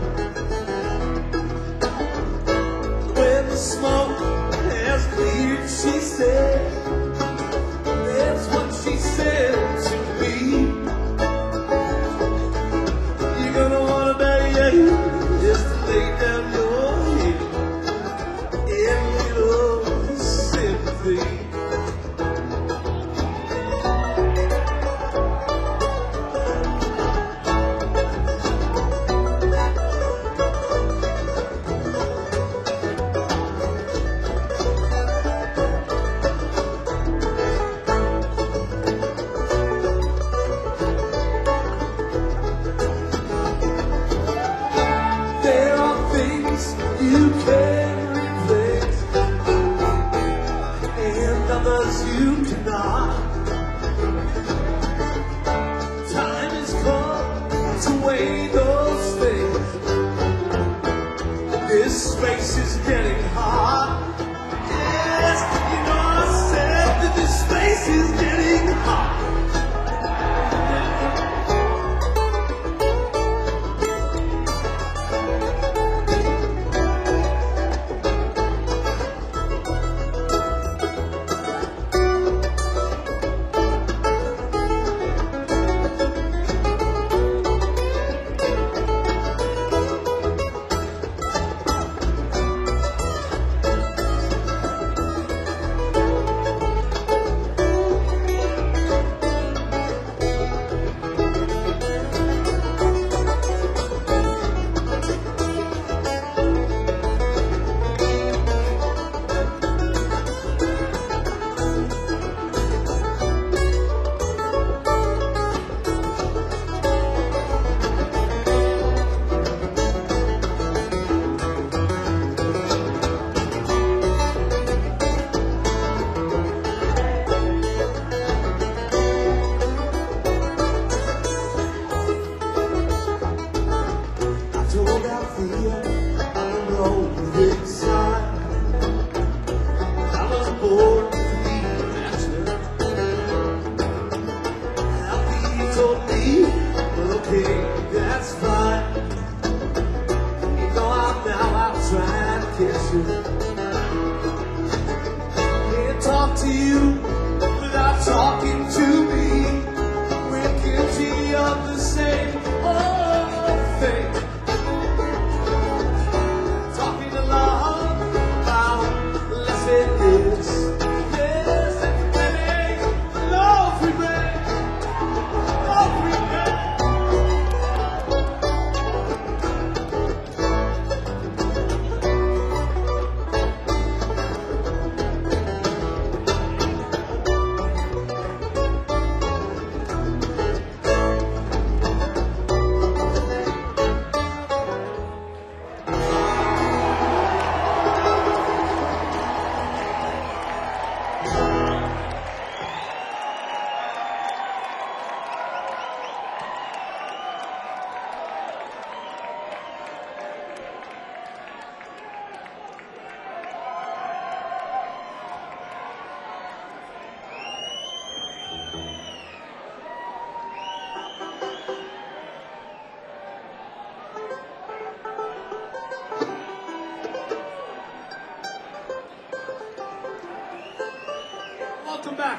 When the smoke has cleared, she said, that's what she said to me. You're gonna wanna bury your head just to lay down your head and get up.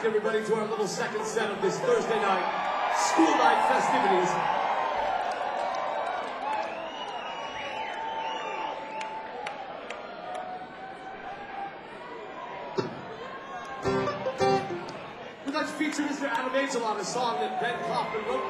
back, everybody, to our little second set of this Thursday night school night festivities. We'd like to feature Mister Adam Angel on a song that Ben Kaufman wrote.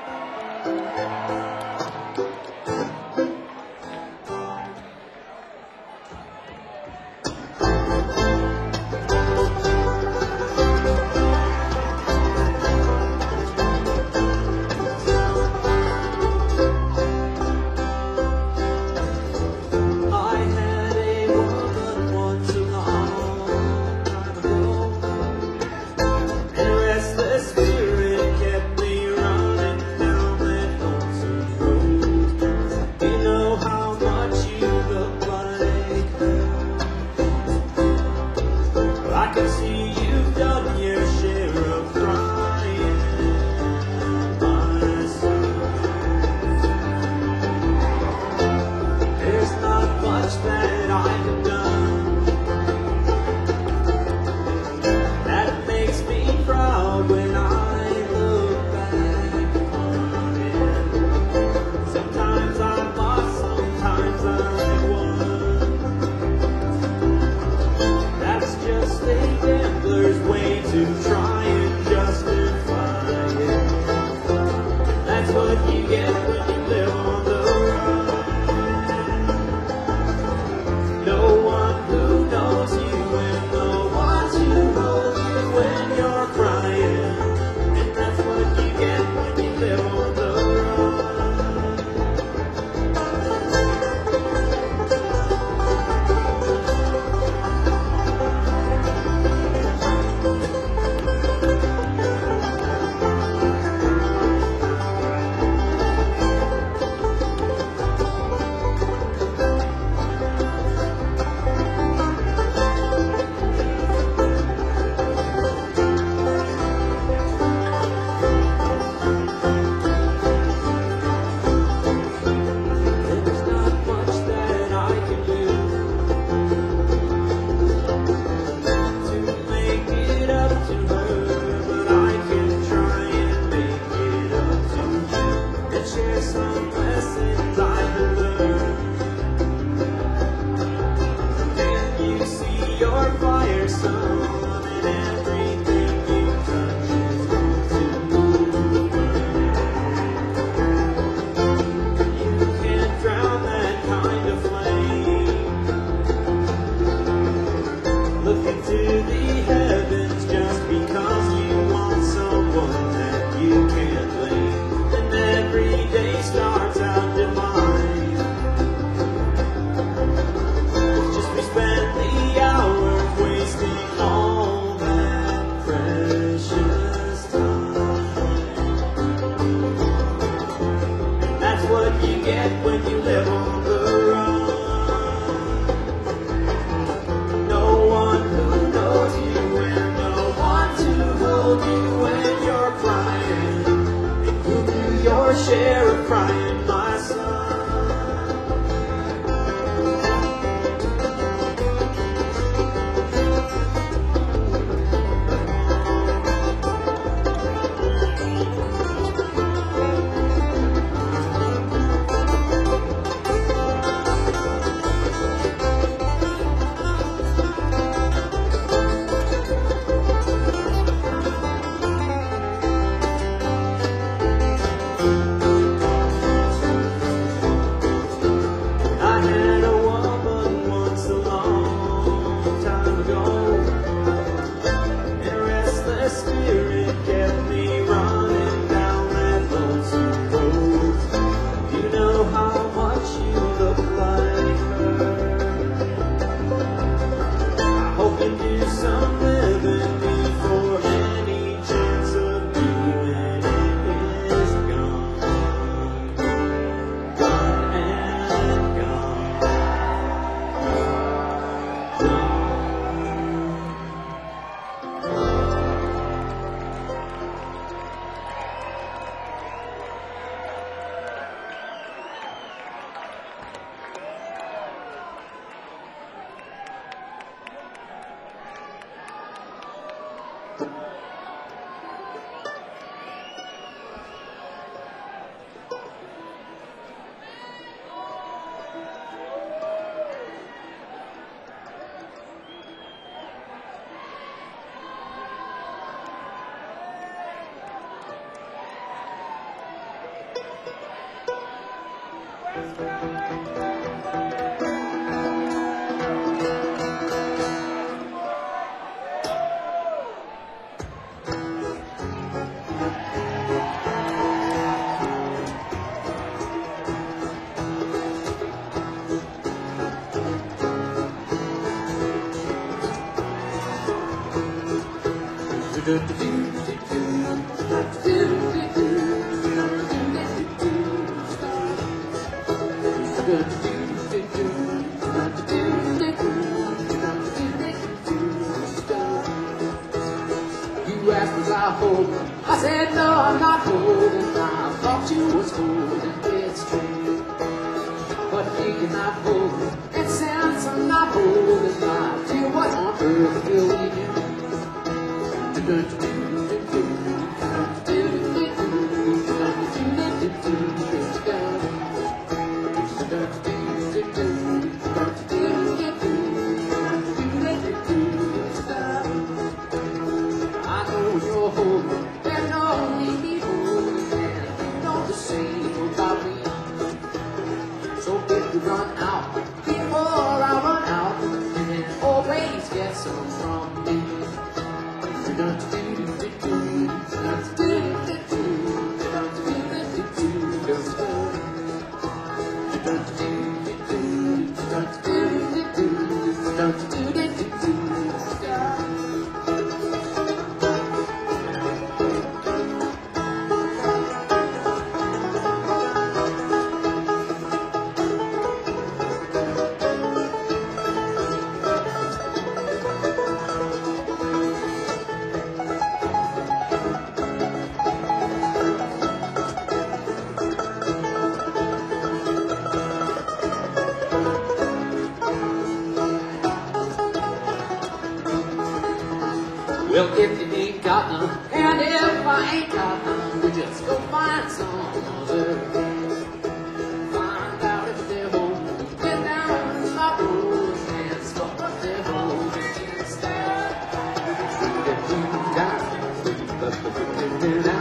I had a woman once a long time ago, and a restless spirit kept me running down that lonesome You asked was I holding? I said no, I'm not holding. I thought you was holding. It's true, but you're not holding. And since I'm not holding, I tell you what on earth will we do? I know you're holding, and no need be holding, and you know the same about me. So if you run out before I run out, you can always get some from me. Well, if you ain't got none, and if I ain't got none, we just go find some other day. Find out if they're holding, get down and stop rolling, and stop what they're holding instead. Get down, get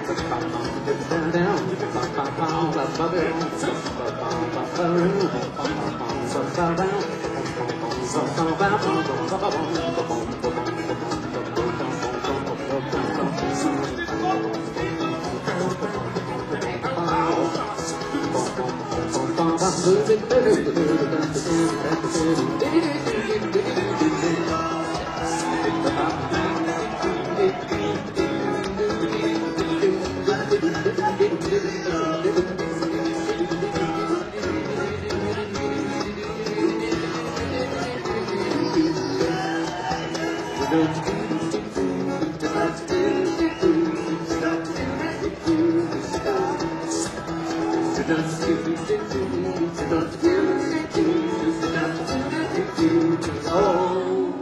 Oh,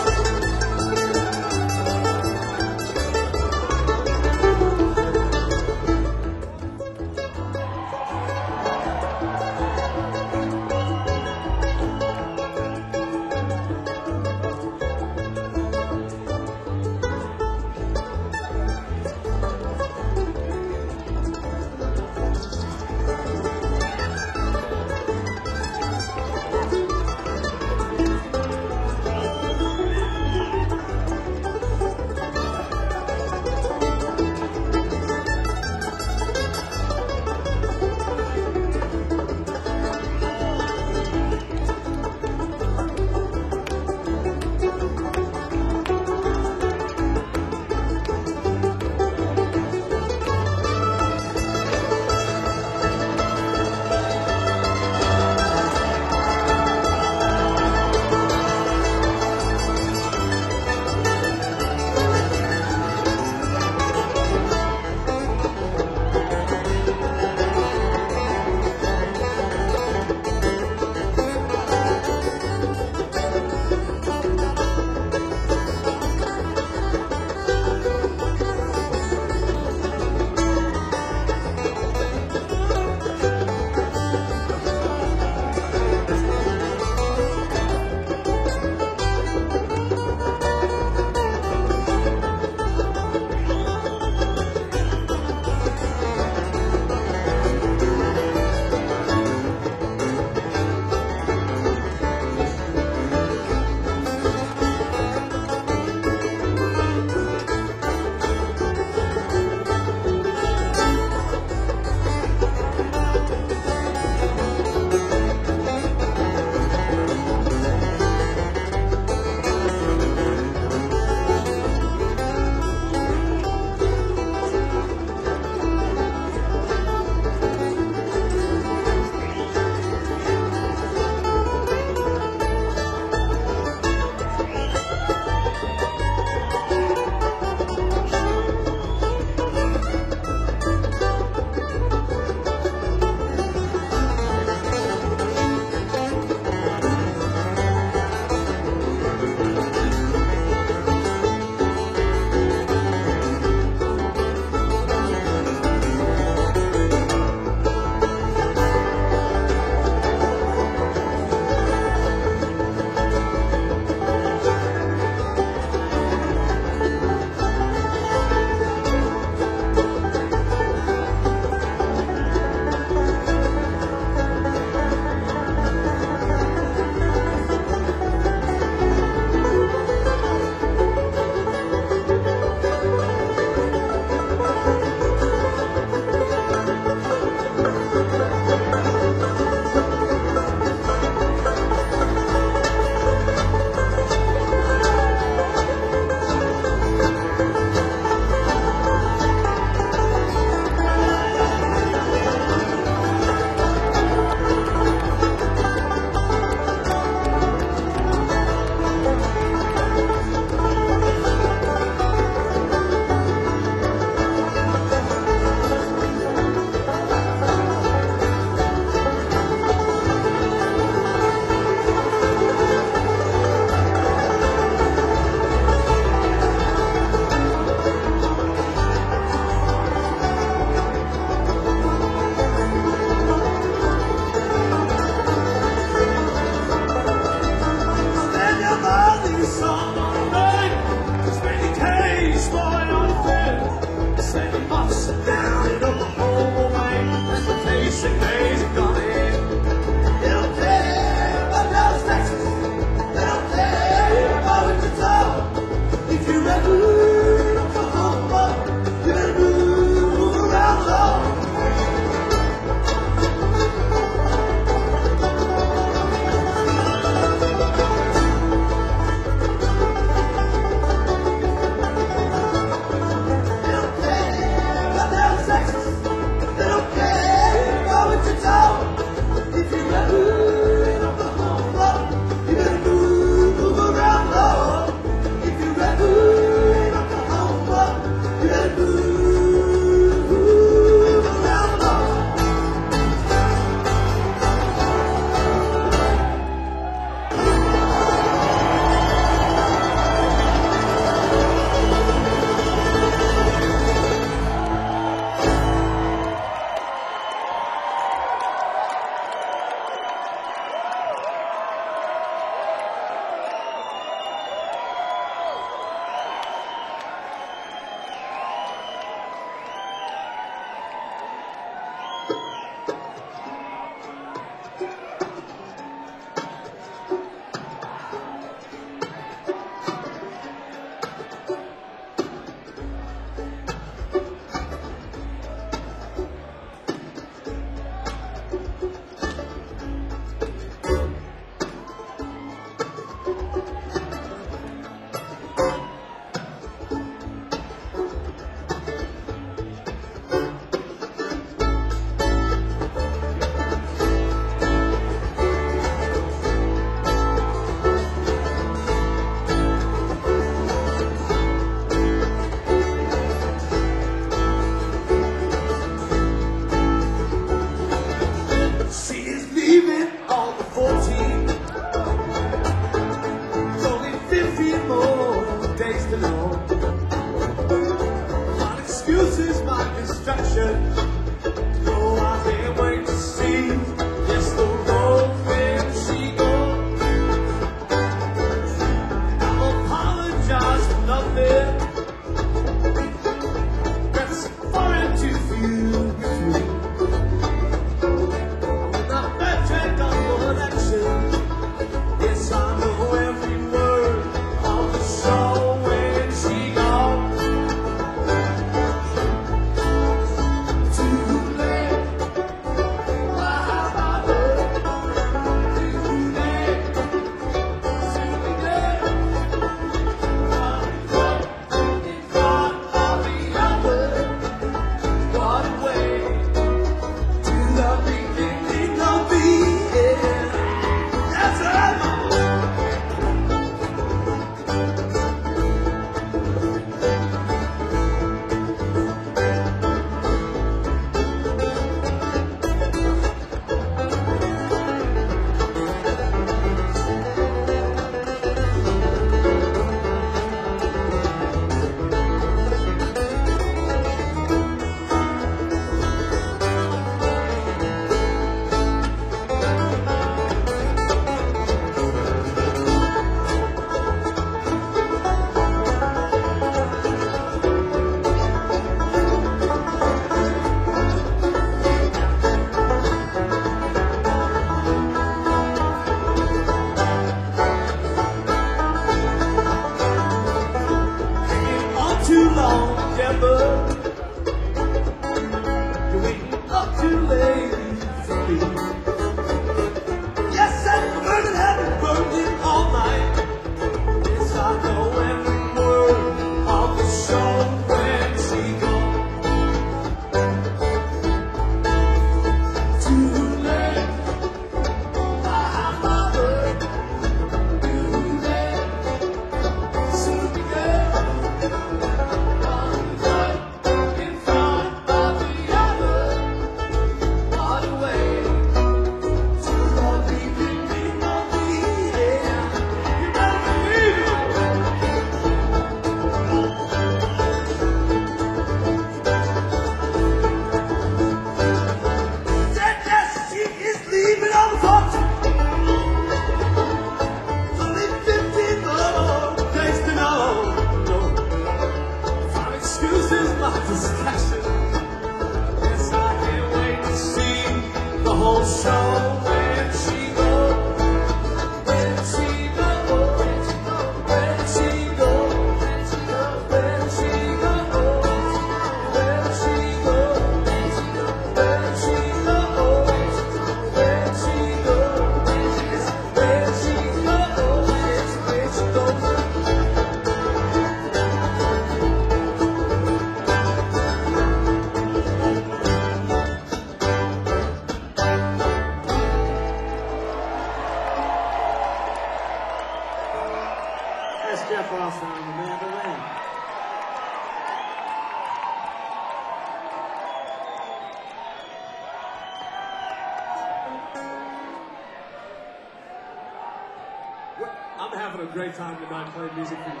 I'm having a great time tonight playing music for you.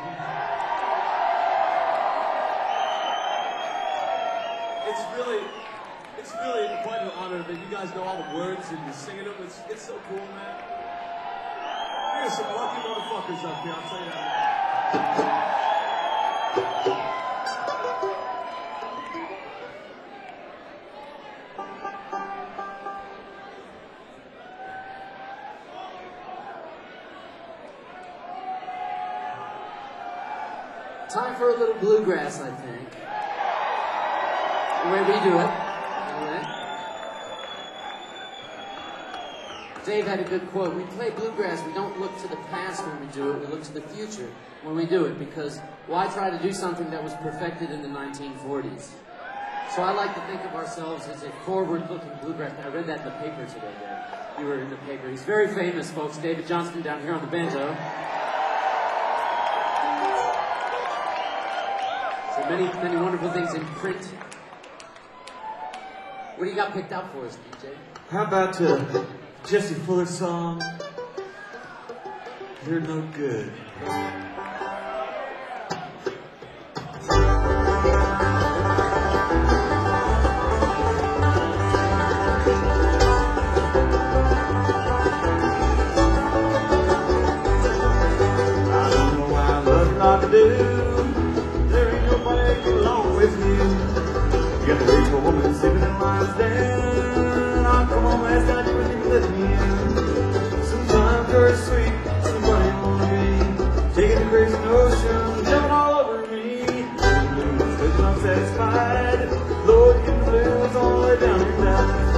It's really, it's really quite an honor that you guys know all the words and you're singing them. It's, it's so cool, man. There's some lucky motherfuckers up here, I'll tell you that. Time for a little bluegrass, I think. The way we do it. Anyway. Dave had a good quote. We play bluegrass, we don't look to the past when we do it, we look to the future when we do it, because why try to do something that was perfected in the nineteen forties? So I like to think of ourselves as a forward-looking bluegrass. I read that in the paper today, Dave. You were in the paper. He's very famous, folks. David Johnston down here on the banjo. So many, many wonderful things in print. What do you got picked out for us, D J? How about uh, Jesse Fuller's song, You're No Good? I don't know why I love you like I do. There ain't nobody get along with you. You got to wait for a woman sleeping in lines down. I come home last night, you wouldn't even let me in. Sometimes you're sweet, somebody on me, taking a crazy notion, jumping all over me. Because I'm satisfied, Lord, you can blues all the way down your back.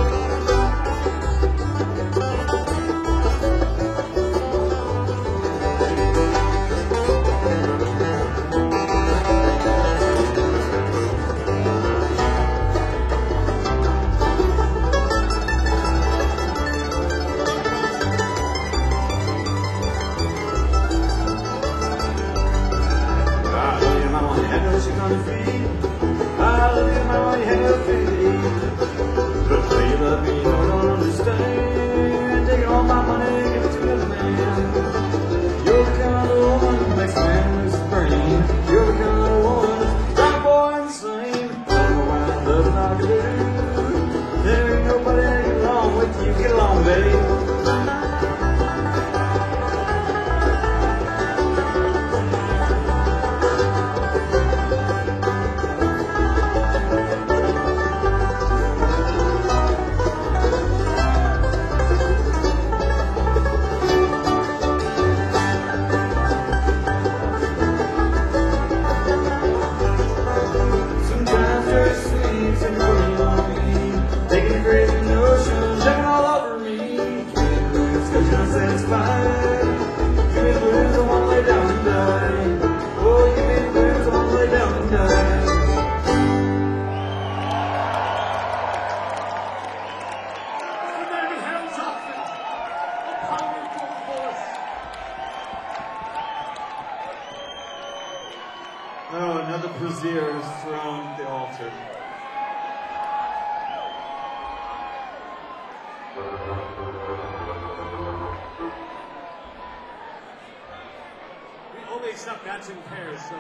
Oh, another brazier is thrown at the altar. We only accept matching pairs, so...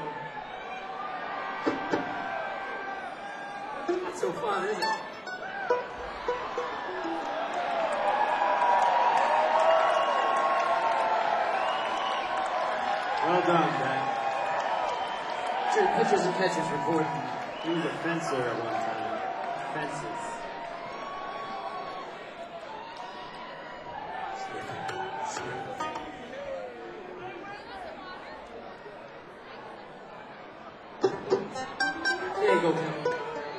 Not so fun, is it? Well done, Ben. Sure, pitchers and catchers report. He was a fencer at one time. Fences. There you go, Kevin.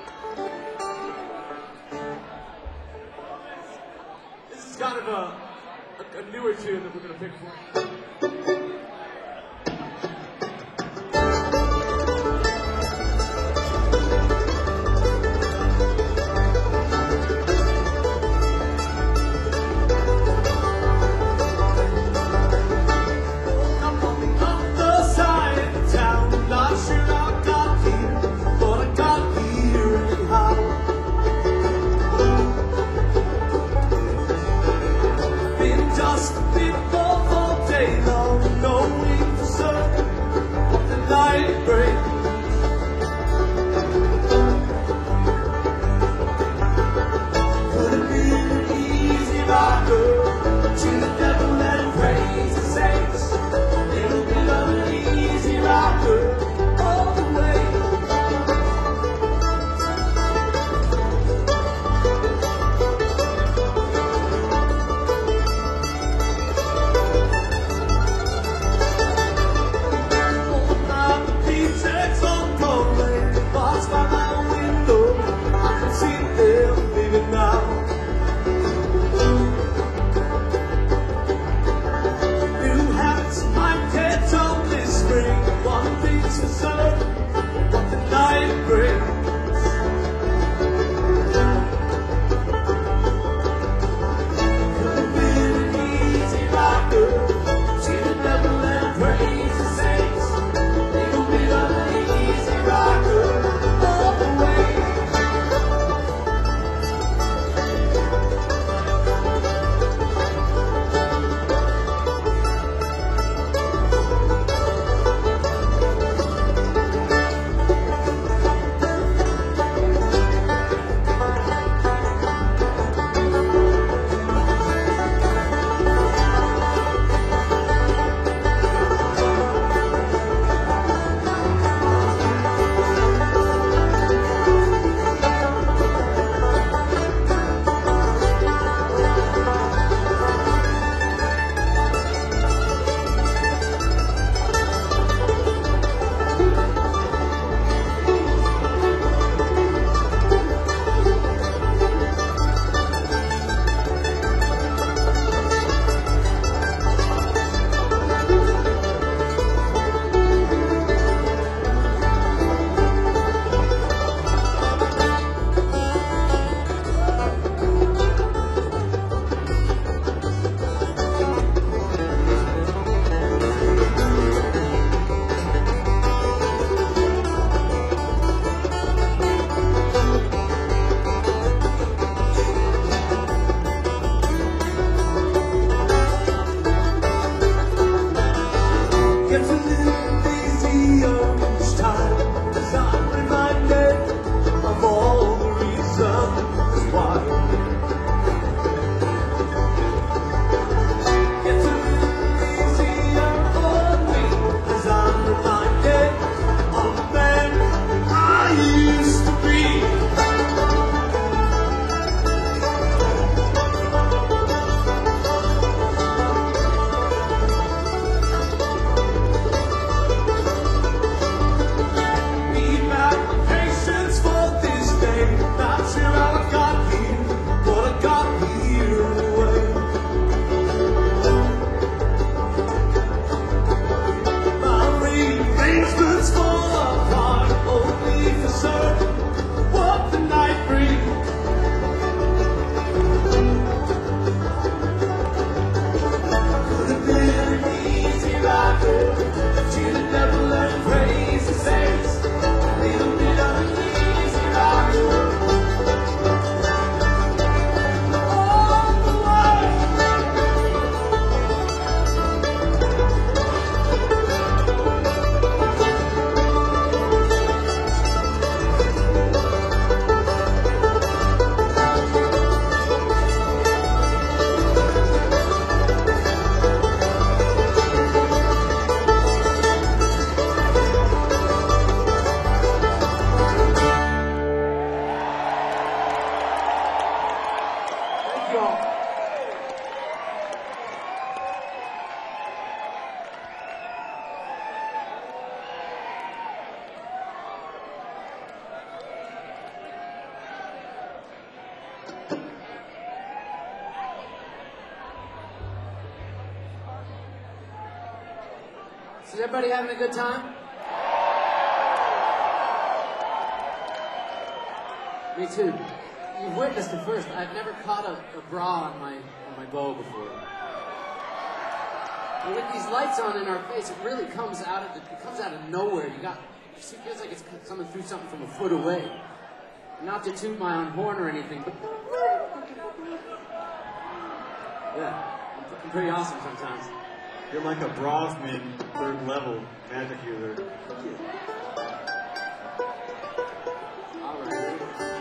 This is kind of a, a, a newer tune that we're going to pick for. Just before all day long. Is everybody having a good time? Me too. You've witnessed it first. I've never caught a, a bra on my on my bow before. And with these lights on in our face, it really comes out of the, it comes out of nowhere. You got it feels like it's coming through something from a foot away. Not to toot my own horn or anything, but yeah, I'm pretty awesome sometimes. You're like a Brosman third level magic user. All right.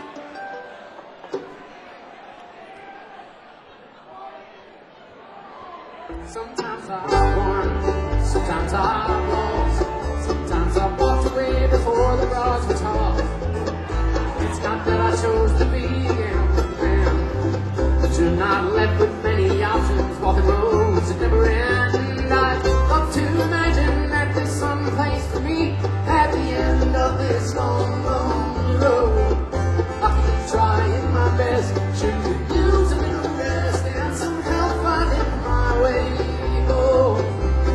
Sometimes I won, sometimes I lost, sometimes I walked away before the rods were tossed. It's not that I chose to be a gambling man, but you're not left with many options, walking roads that never end. I'd love to imagine that there's some place for me at the end of this long, long road. I keep trying my best, sure could use a little rest and some help finding my way home.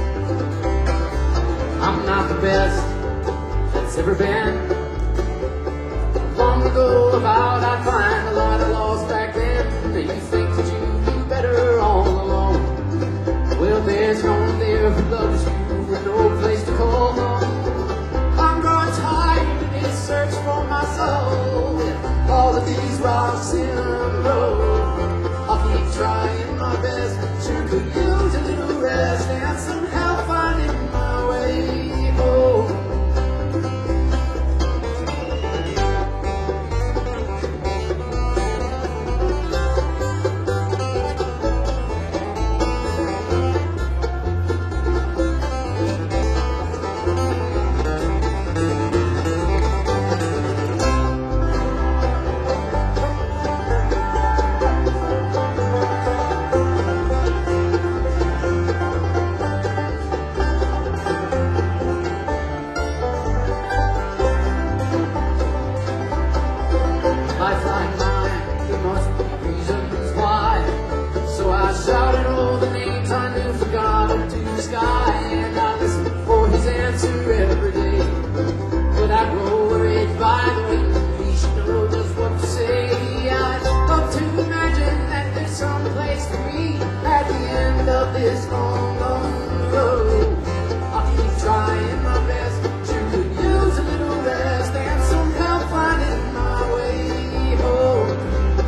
I'm not the best that's ever been. Long ago, about I'd find a lot of lost back then. You think that you knew better all along. Well, there's no one there who loves you and no place to call home. I'm growing tired of this search for my soul. All of these rocks in the road. I'll keep trying my best. Sure could use a little rest and some help finding my way home. This long, long road, I keep trying my best. Sure could use a little rest and some help finding my way home.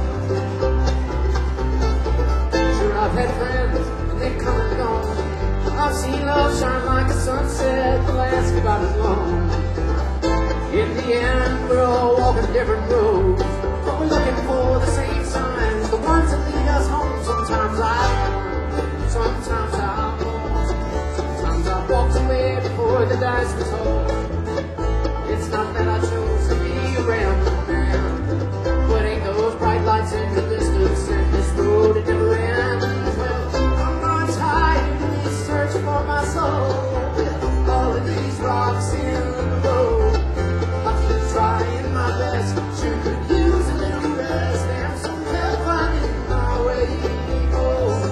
Sure, I've had friends and they've come and gone. I've seen love shine like a sunset, last about as long. In the end, we're all walking different roads, but we're looking for the same signs, the ones that lead us home. Sometimes I Sometimes I lost, sometimes I walked away before the dice was told. It's not that I chose to be a rambling man, putting those bright lights in the distance, and this road it never ends. Well, I'm not tired of this search for my soul, with all of these rocks in the road. I keep trying my best, sure could use a little rest and some help finding my way home.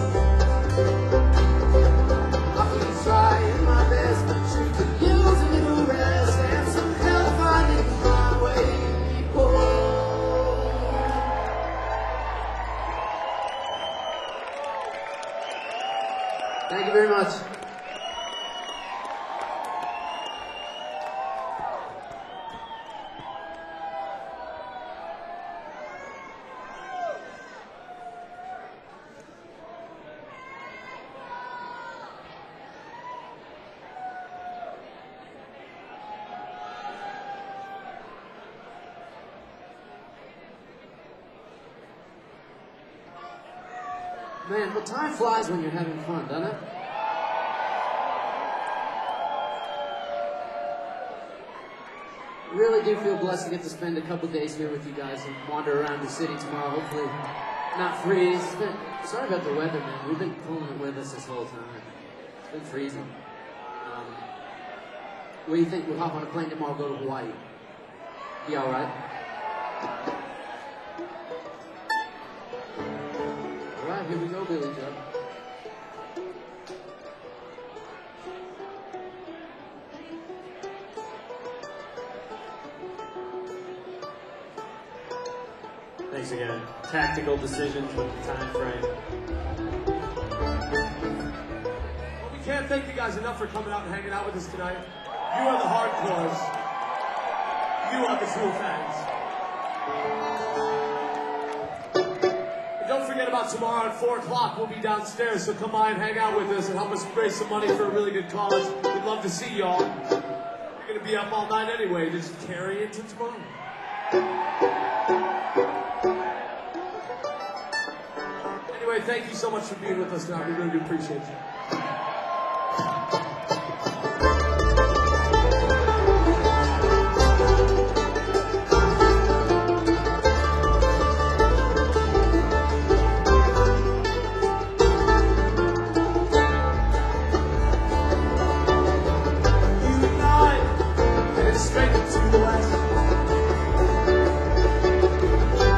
Trying my best, sure could use a little rest and some help finding my way home. Thank you very much. Man, well, time flies when you're having fun, doesn't it? Really do feel blessed to get to spend a couple days here with you guys and wander around the city tomorrow, hopefully not freeze. It's been, sorry about the weather, man. We've been pulling it with us this whole time. It's been freezing. Um, what do you think? We'll hop on a plane tomorrow, go to Hawaii. Be all right? All right, here we go, Billy Joe. things again. Tactical decisions with the time frame. Well, we can't thank you guys enough for coming out and hanging out with us tonight. You are the hardcores. You are the true fans. And don't forget about tomorrow at four o'clock. We'll be downstairs, so come by and hang out with us and help us raise some money for a really good cause. We'd love to see y'all. You're going to be up all night anyway. Just carry it to tomorrow. Anyway, thank you so much for being with us tonight. We really do appreciate you.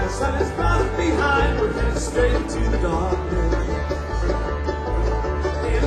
Straight into the darkness. The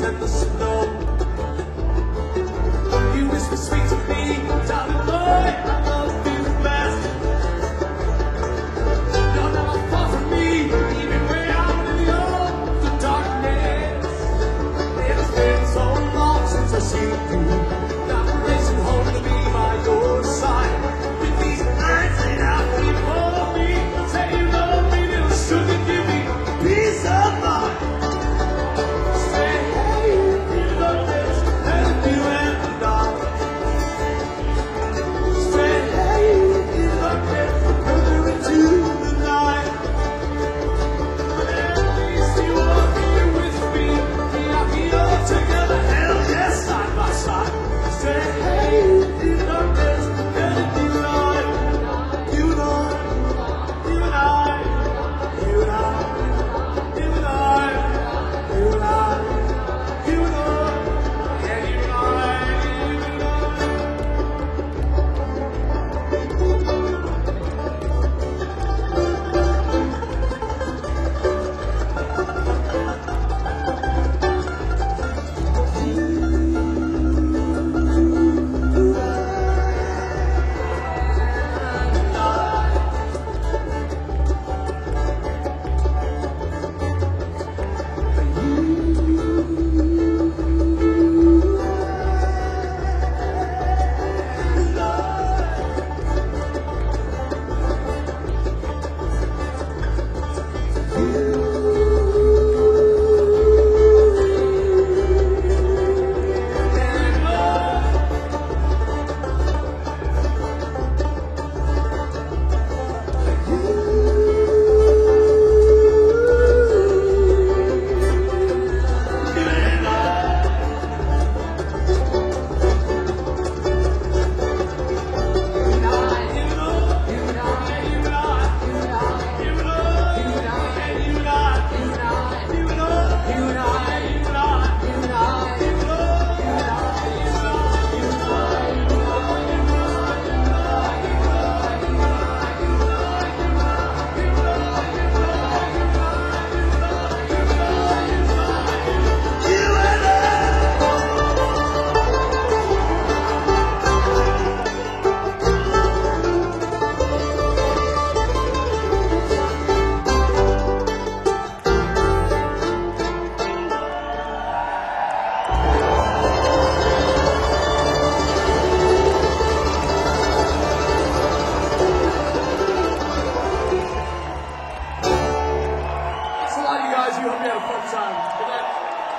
and the snow. You whisper sweet to me, darling boy, I love you best. You're never far from me, even way out in the open darkness. It's been so long since I see you. Now I'm racing home to be by your side. With these eyes laid out before me, say you love me, little sugar, give me peace of mind. Say hey, you love this, and you and the dark. Say hey, you love this, further into the night. But at least you are here with me. We are here together, hell yes, side by side. Say hey, you love this, and you and I, you and I, you and I, you and I, you and I, you and I, you and I, and you and I, you and I. Thanks a lot, you guys. You hope you had a fun time. Good night.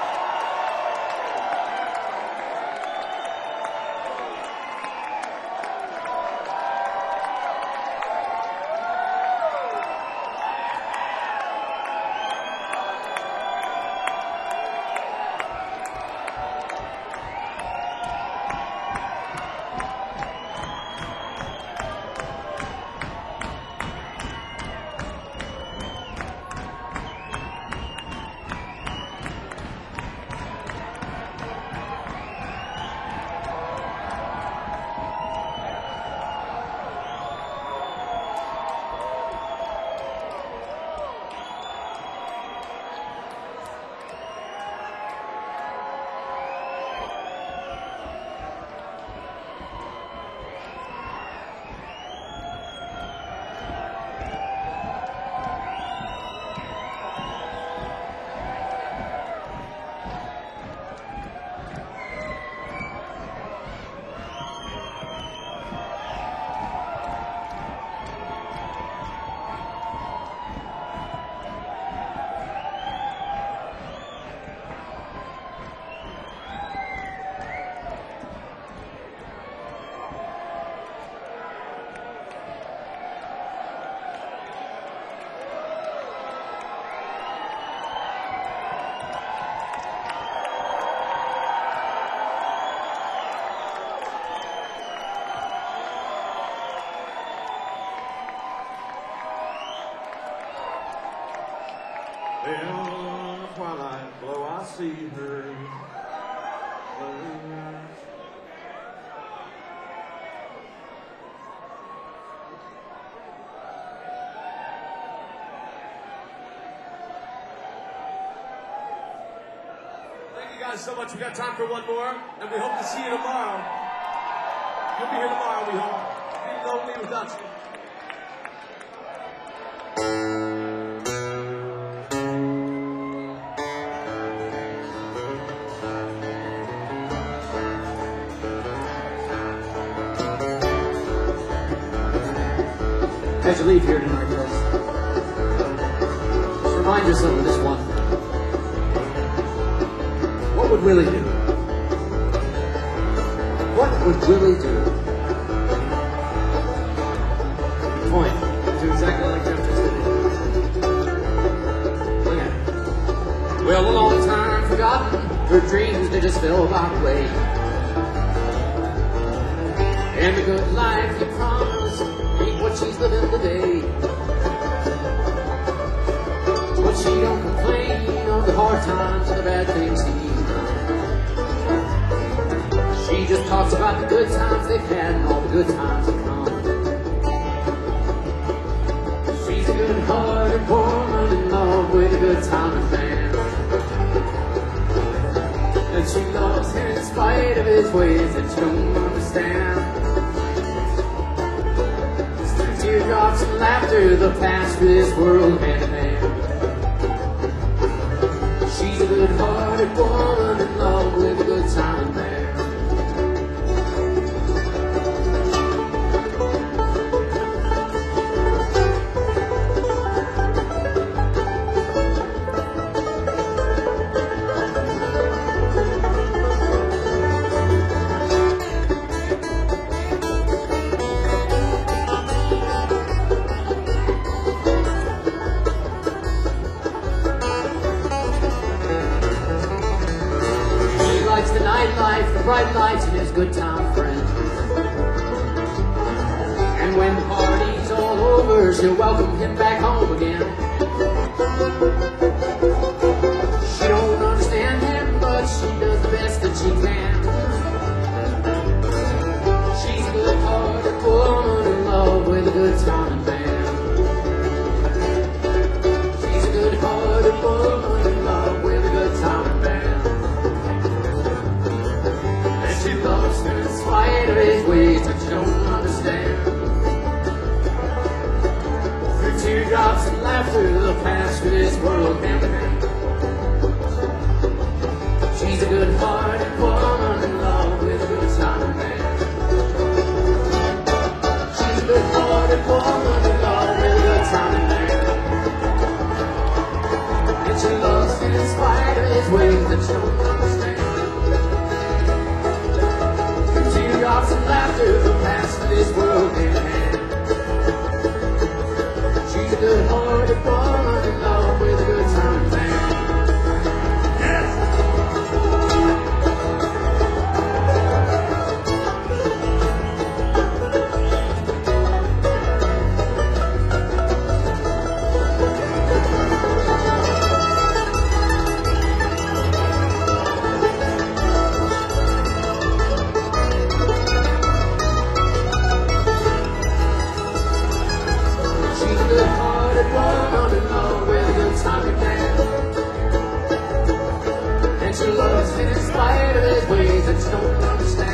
In the twilight glow, I see her. Thank you, guys. guys so much. We got time for one more, and we hope to see you tomorrow. You'll be here tomorrow, we hope. Be lonely without you. As you leave here tonight, folks, just remind yourself of this one thing. What would Willie do? What would Willie do? Point. Do exactly like Jeff just did. Look at it. Well, a long time forgotten, her dreams, they just fell by the way. And the good life you promised ain't what she's living today. But she don't complain of the hard times and the bad things he's done. She just talks about the good times they've had and all the good times that come. She's a good-hearted woman in love with a good-timing man. And she loves him in spite of his ways that you don't understand. Teardrops and laughter, the past for this world hand in hand. She's a good-hearted woman in love with a good-timing man. The nightlife, the bright lights, and his good time friends. And when the party's all over, she'll welcome him back home again. She don't understand him, but she does the best that she can. She's a good-hearted woman in love with a good time man. She's a good-hearted woman in love with a good time man. She loves him in spite of his ways that you don't understand. Through teardrops and laughter, the past for this world hand in hand. She's a good-hearted woman in love with a good-timing man. She's a good-hearted woman in love with a good-timing man. And she loves him in spite of his ways that you don't understand. Teardrops and laughter, the past for this world hand in hand. She's a good-hearted woman in love with a good-timing man. And she loves him in spite of his ways that you don't understand.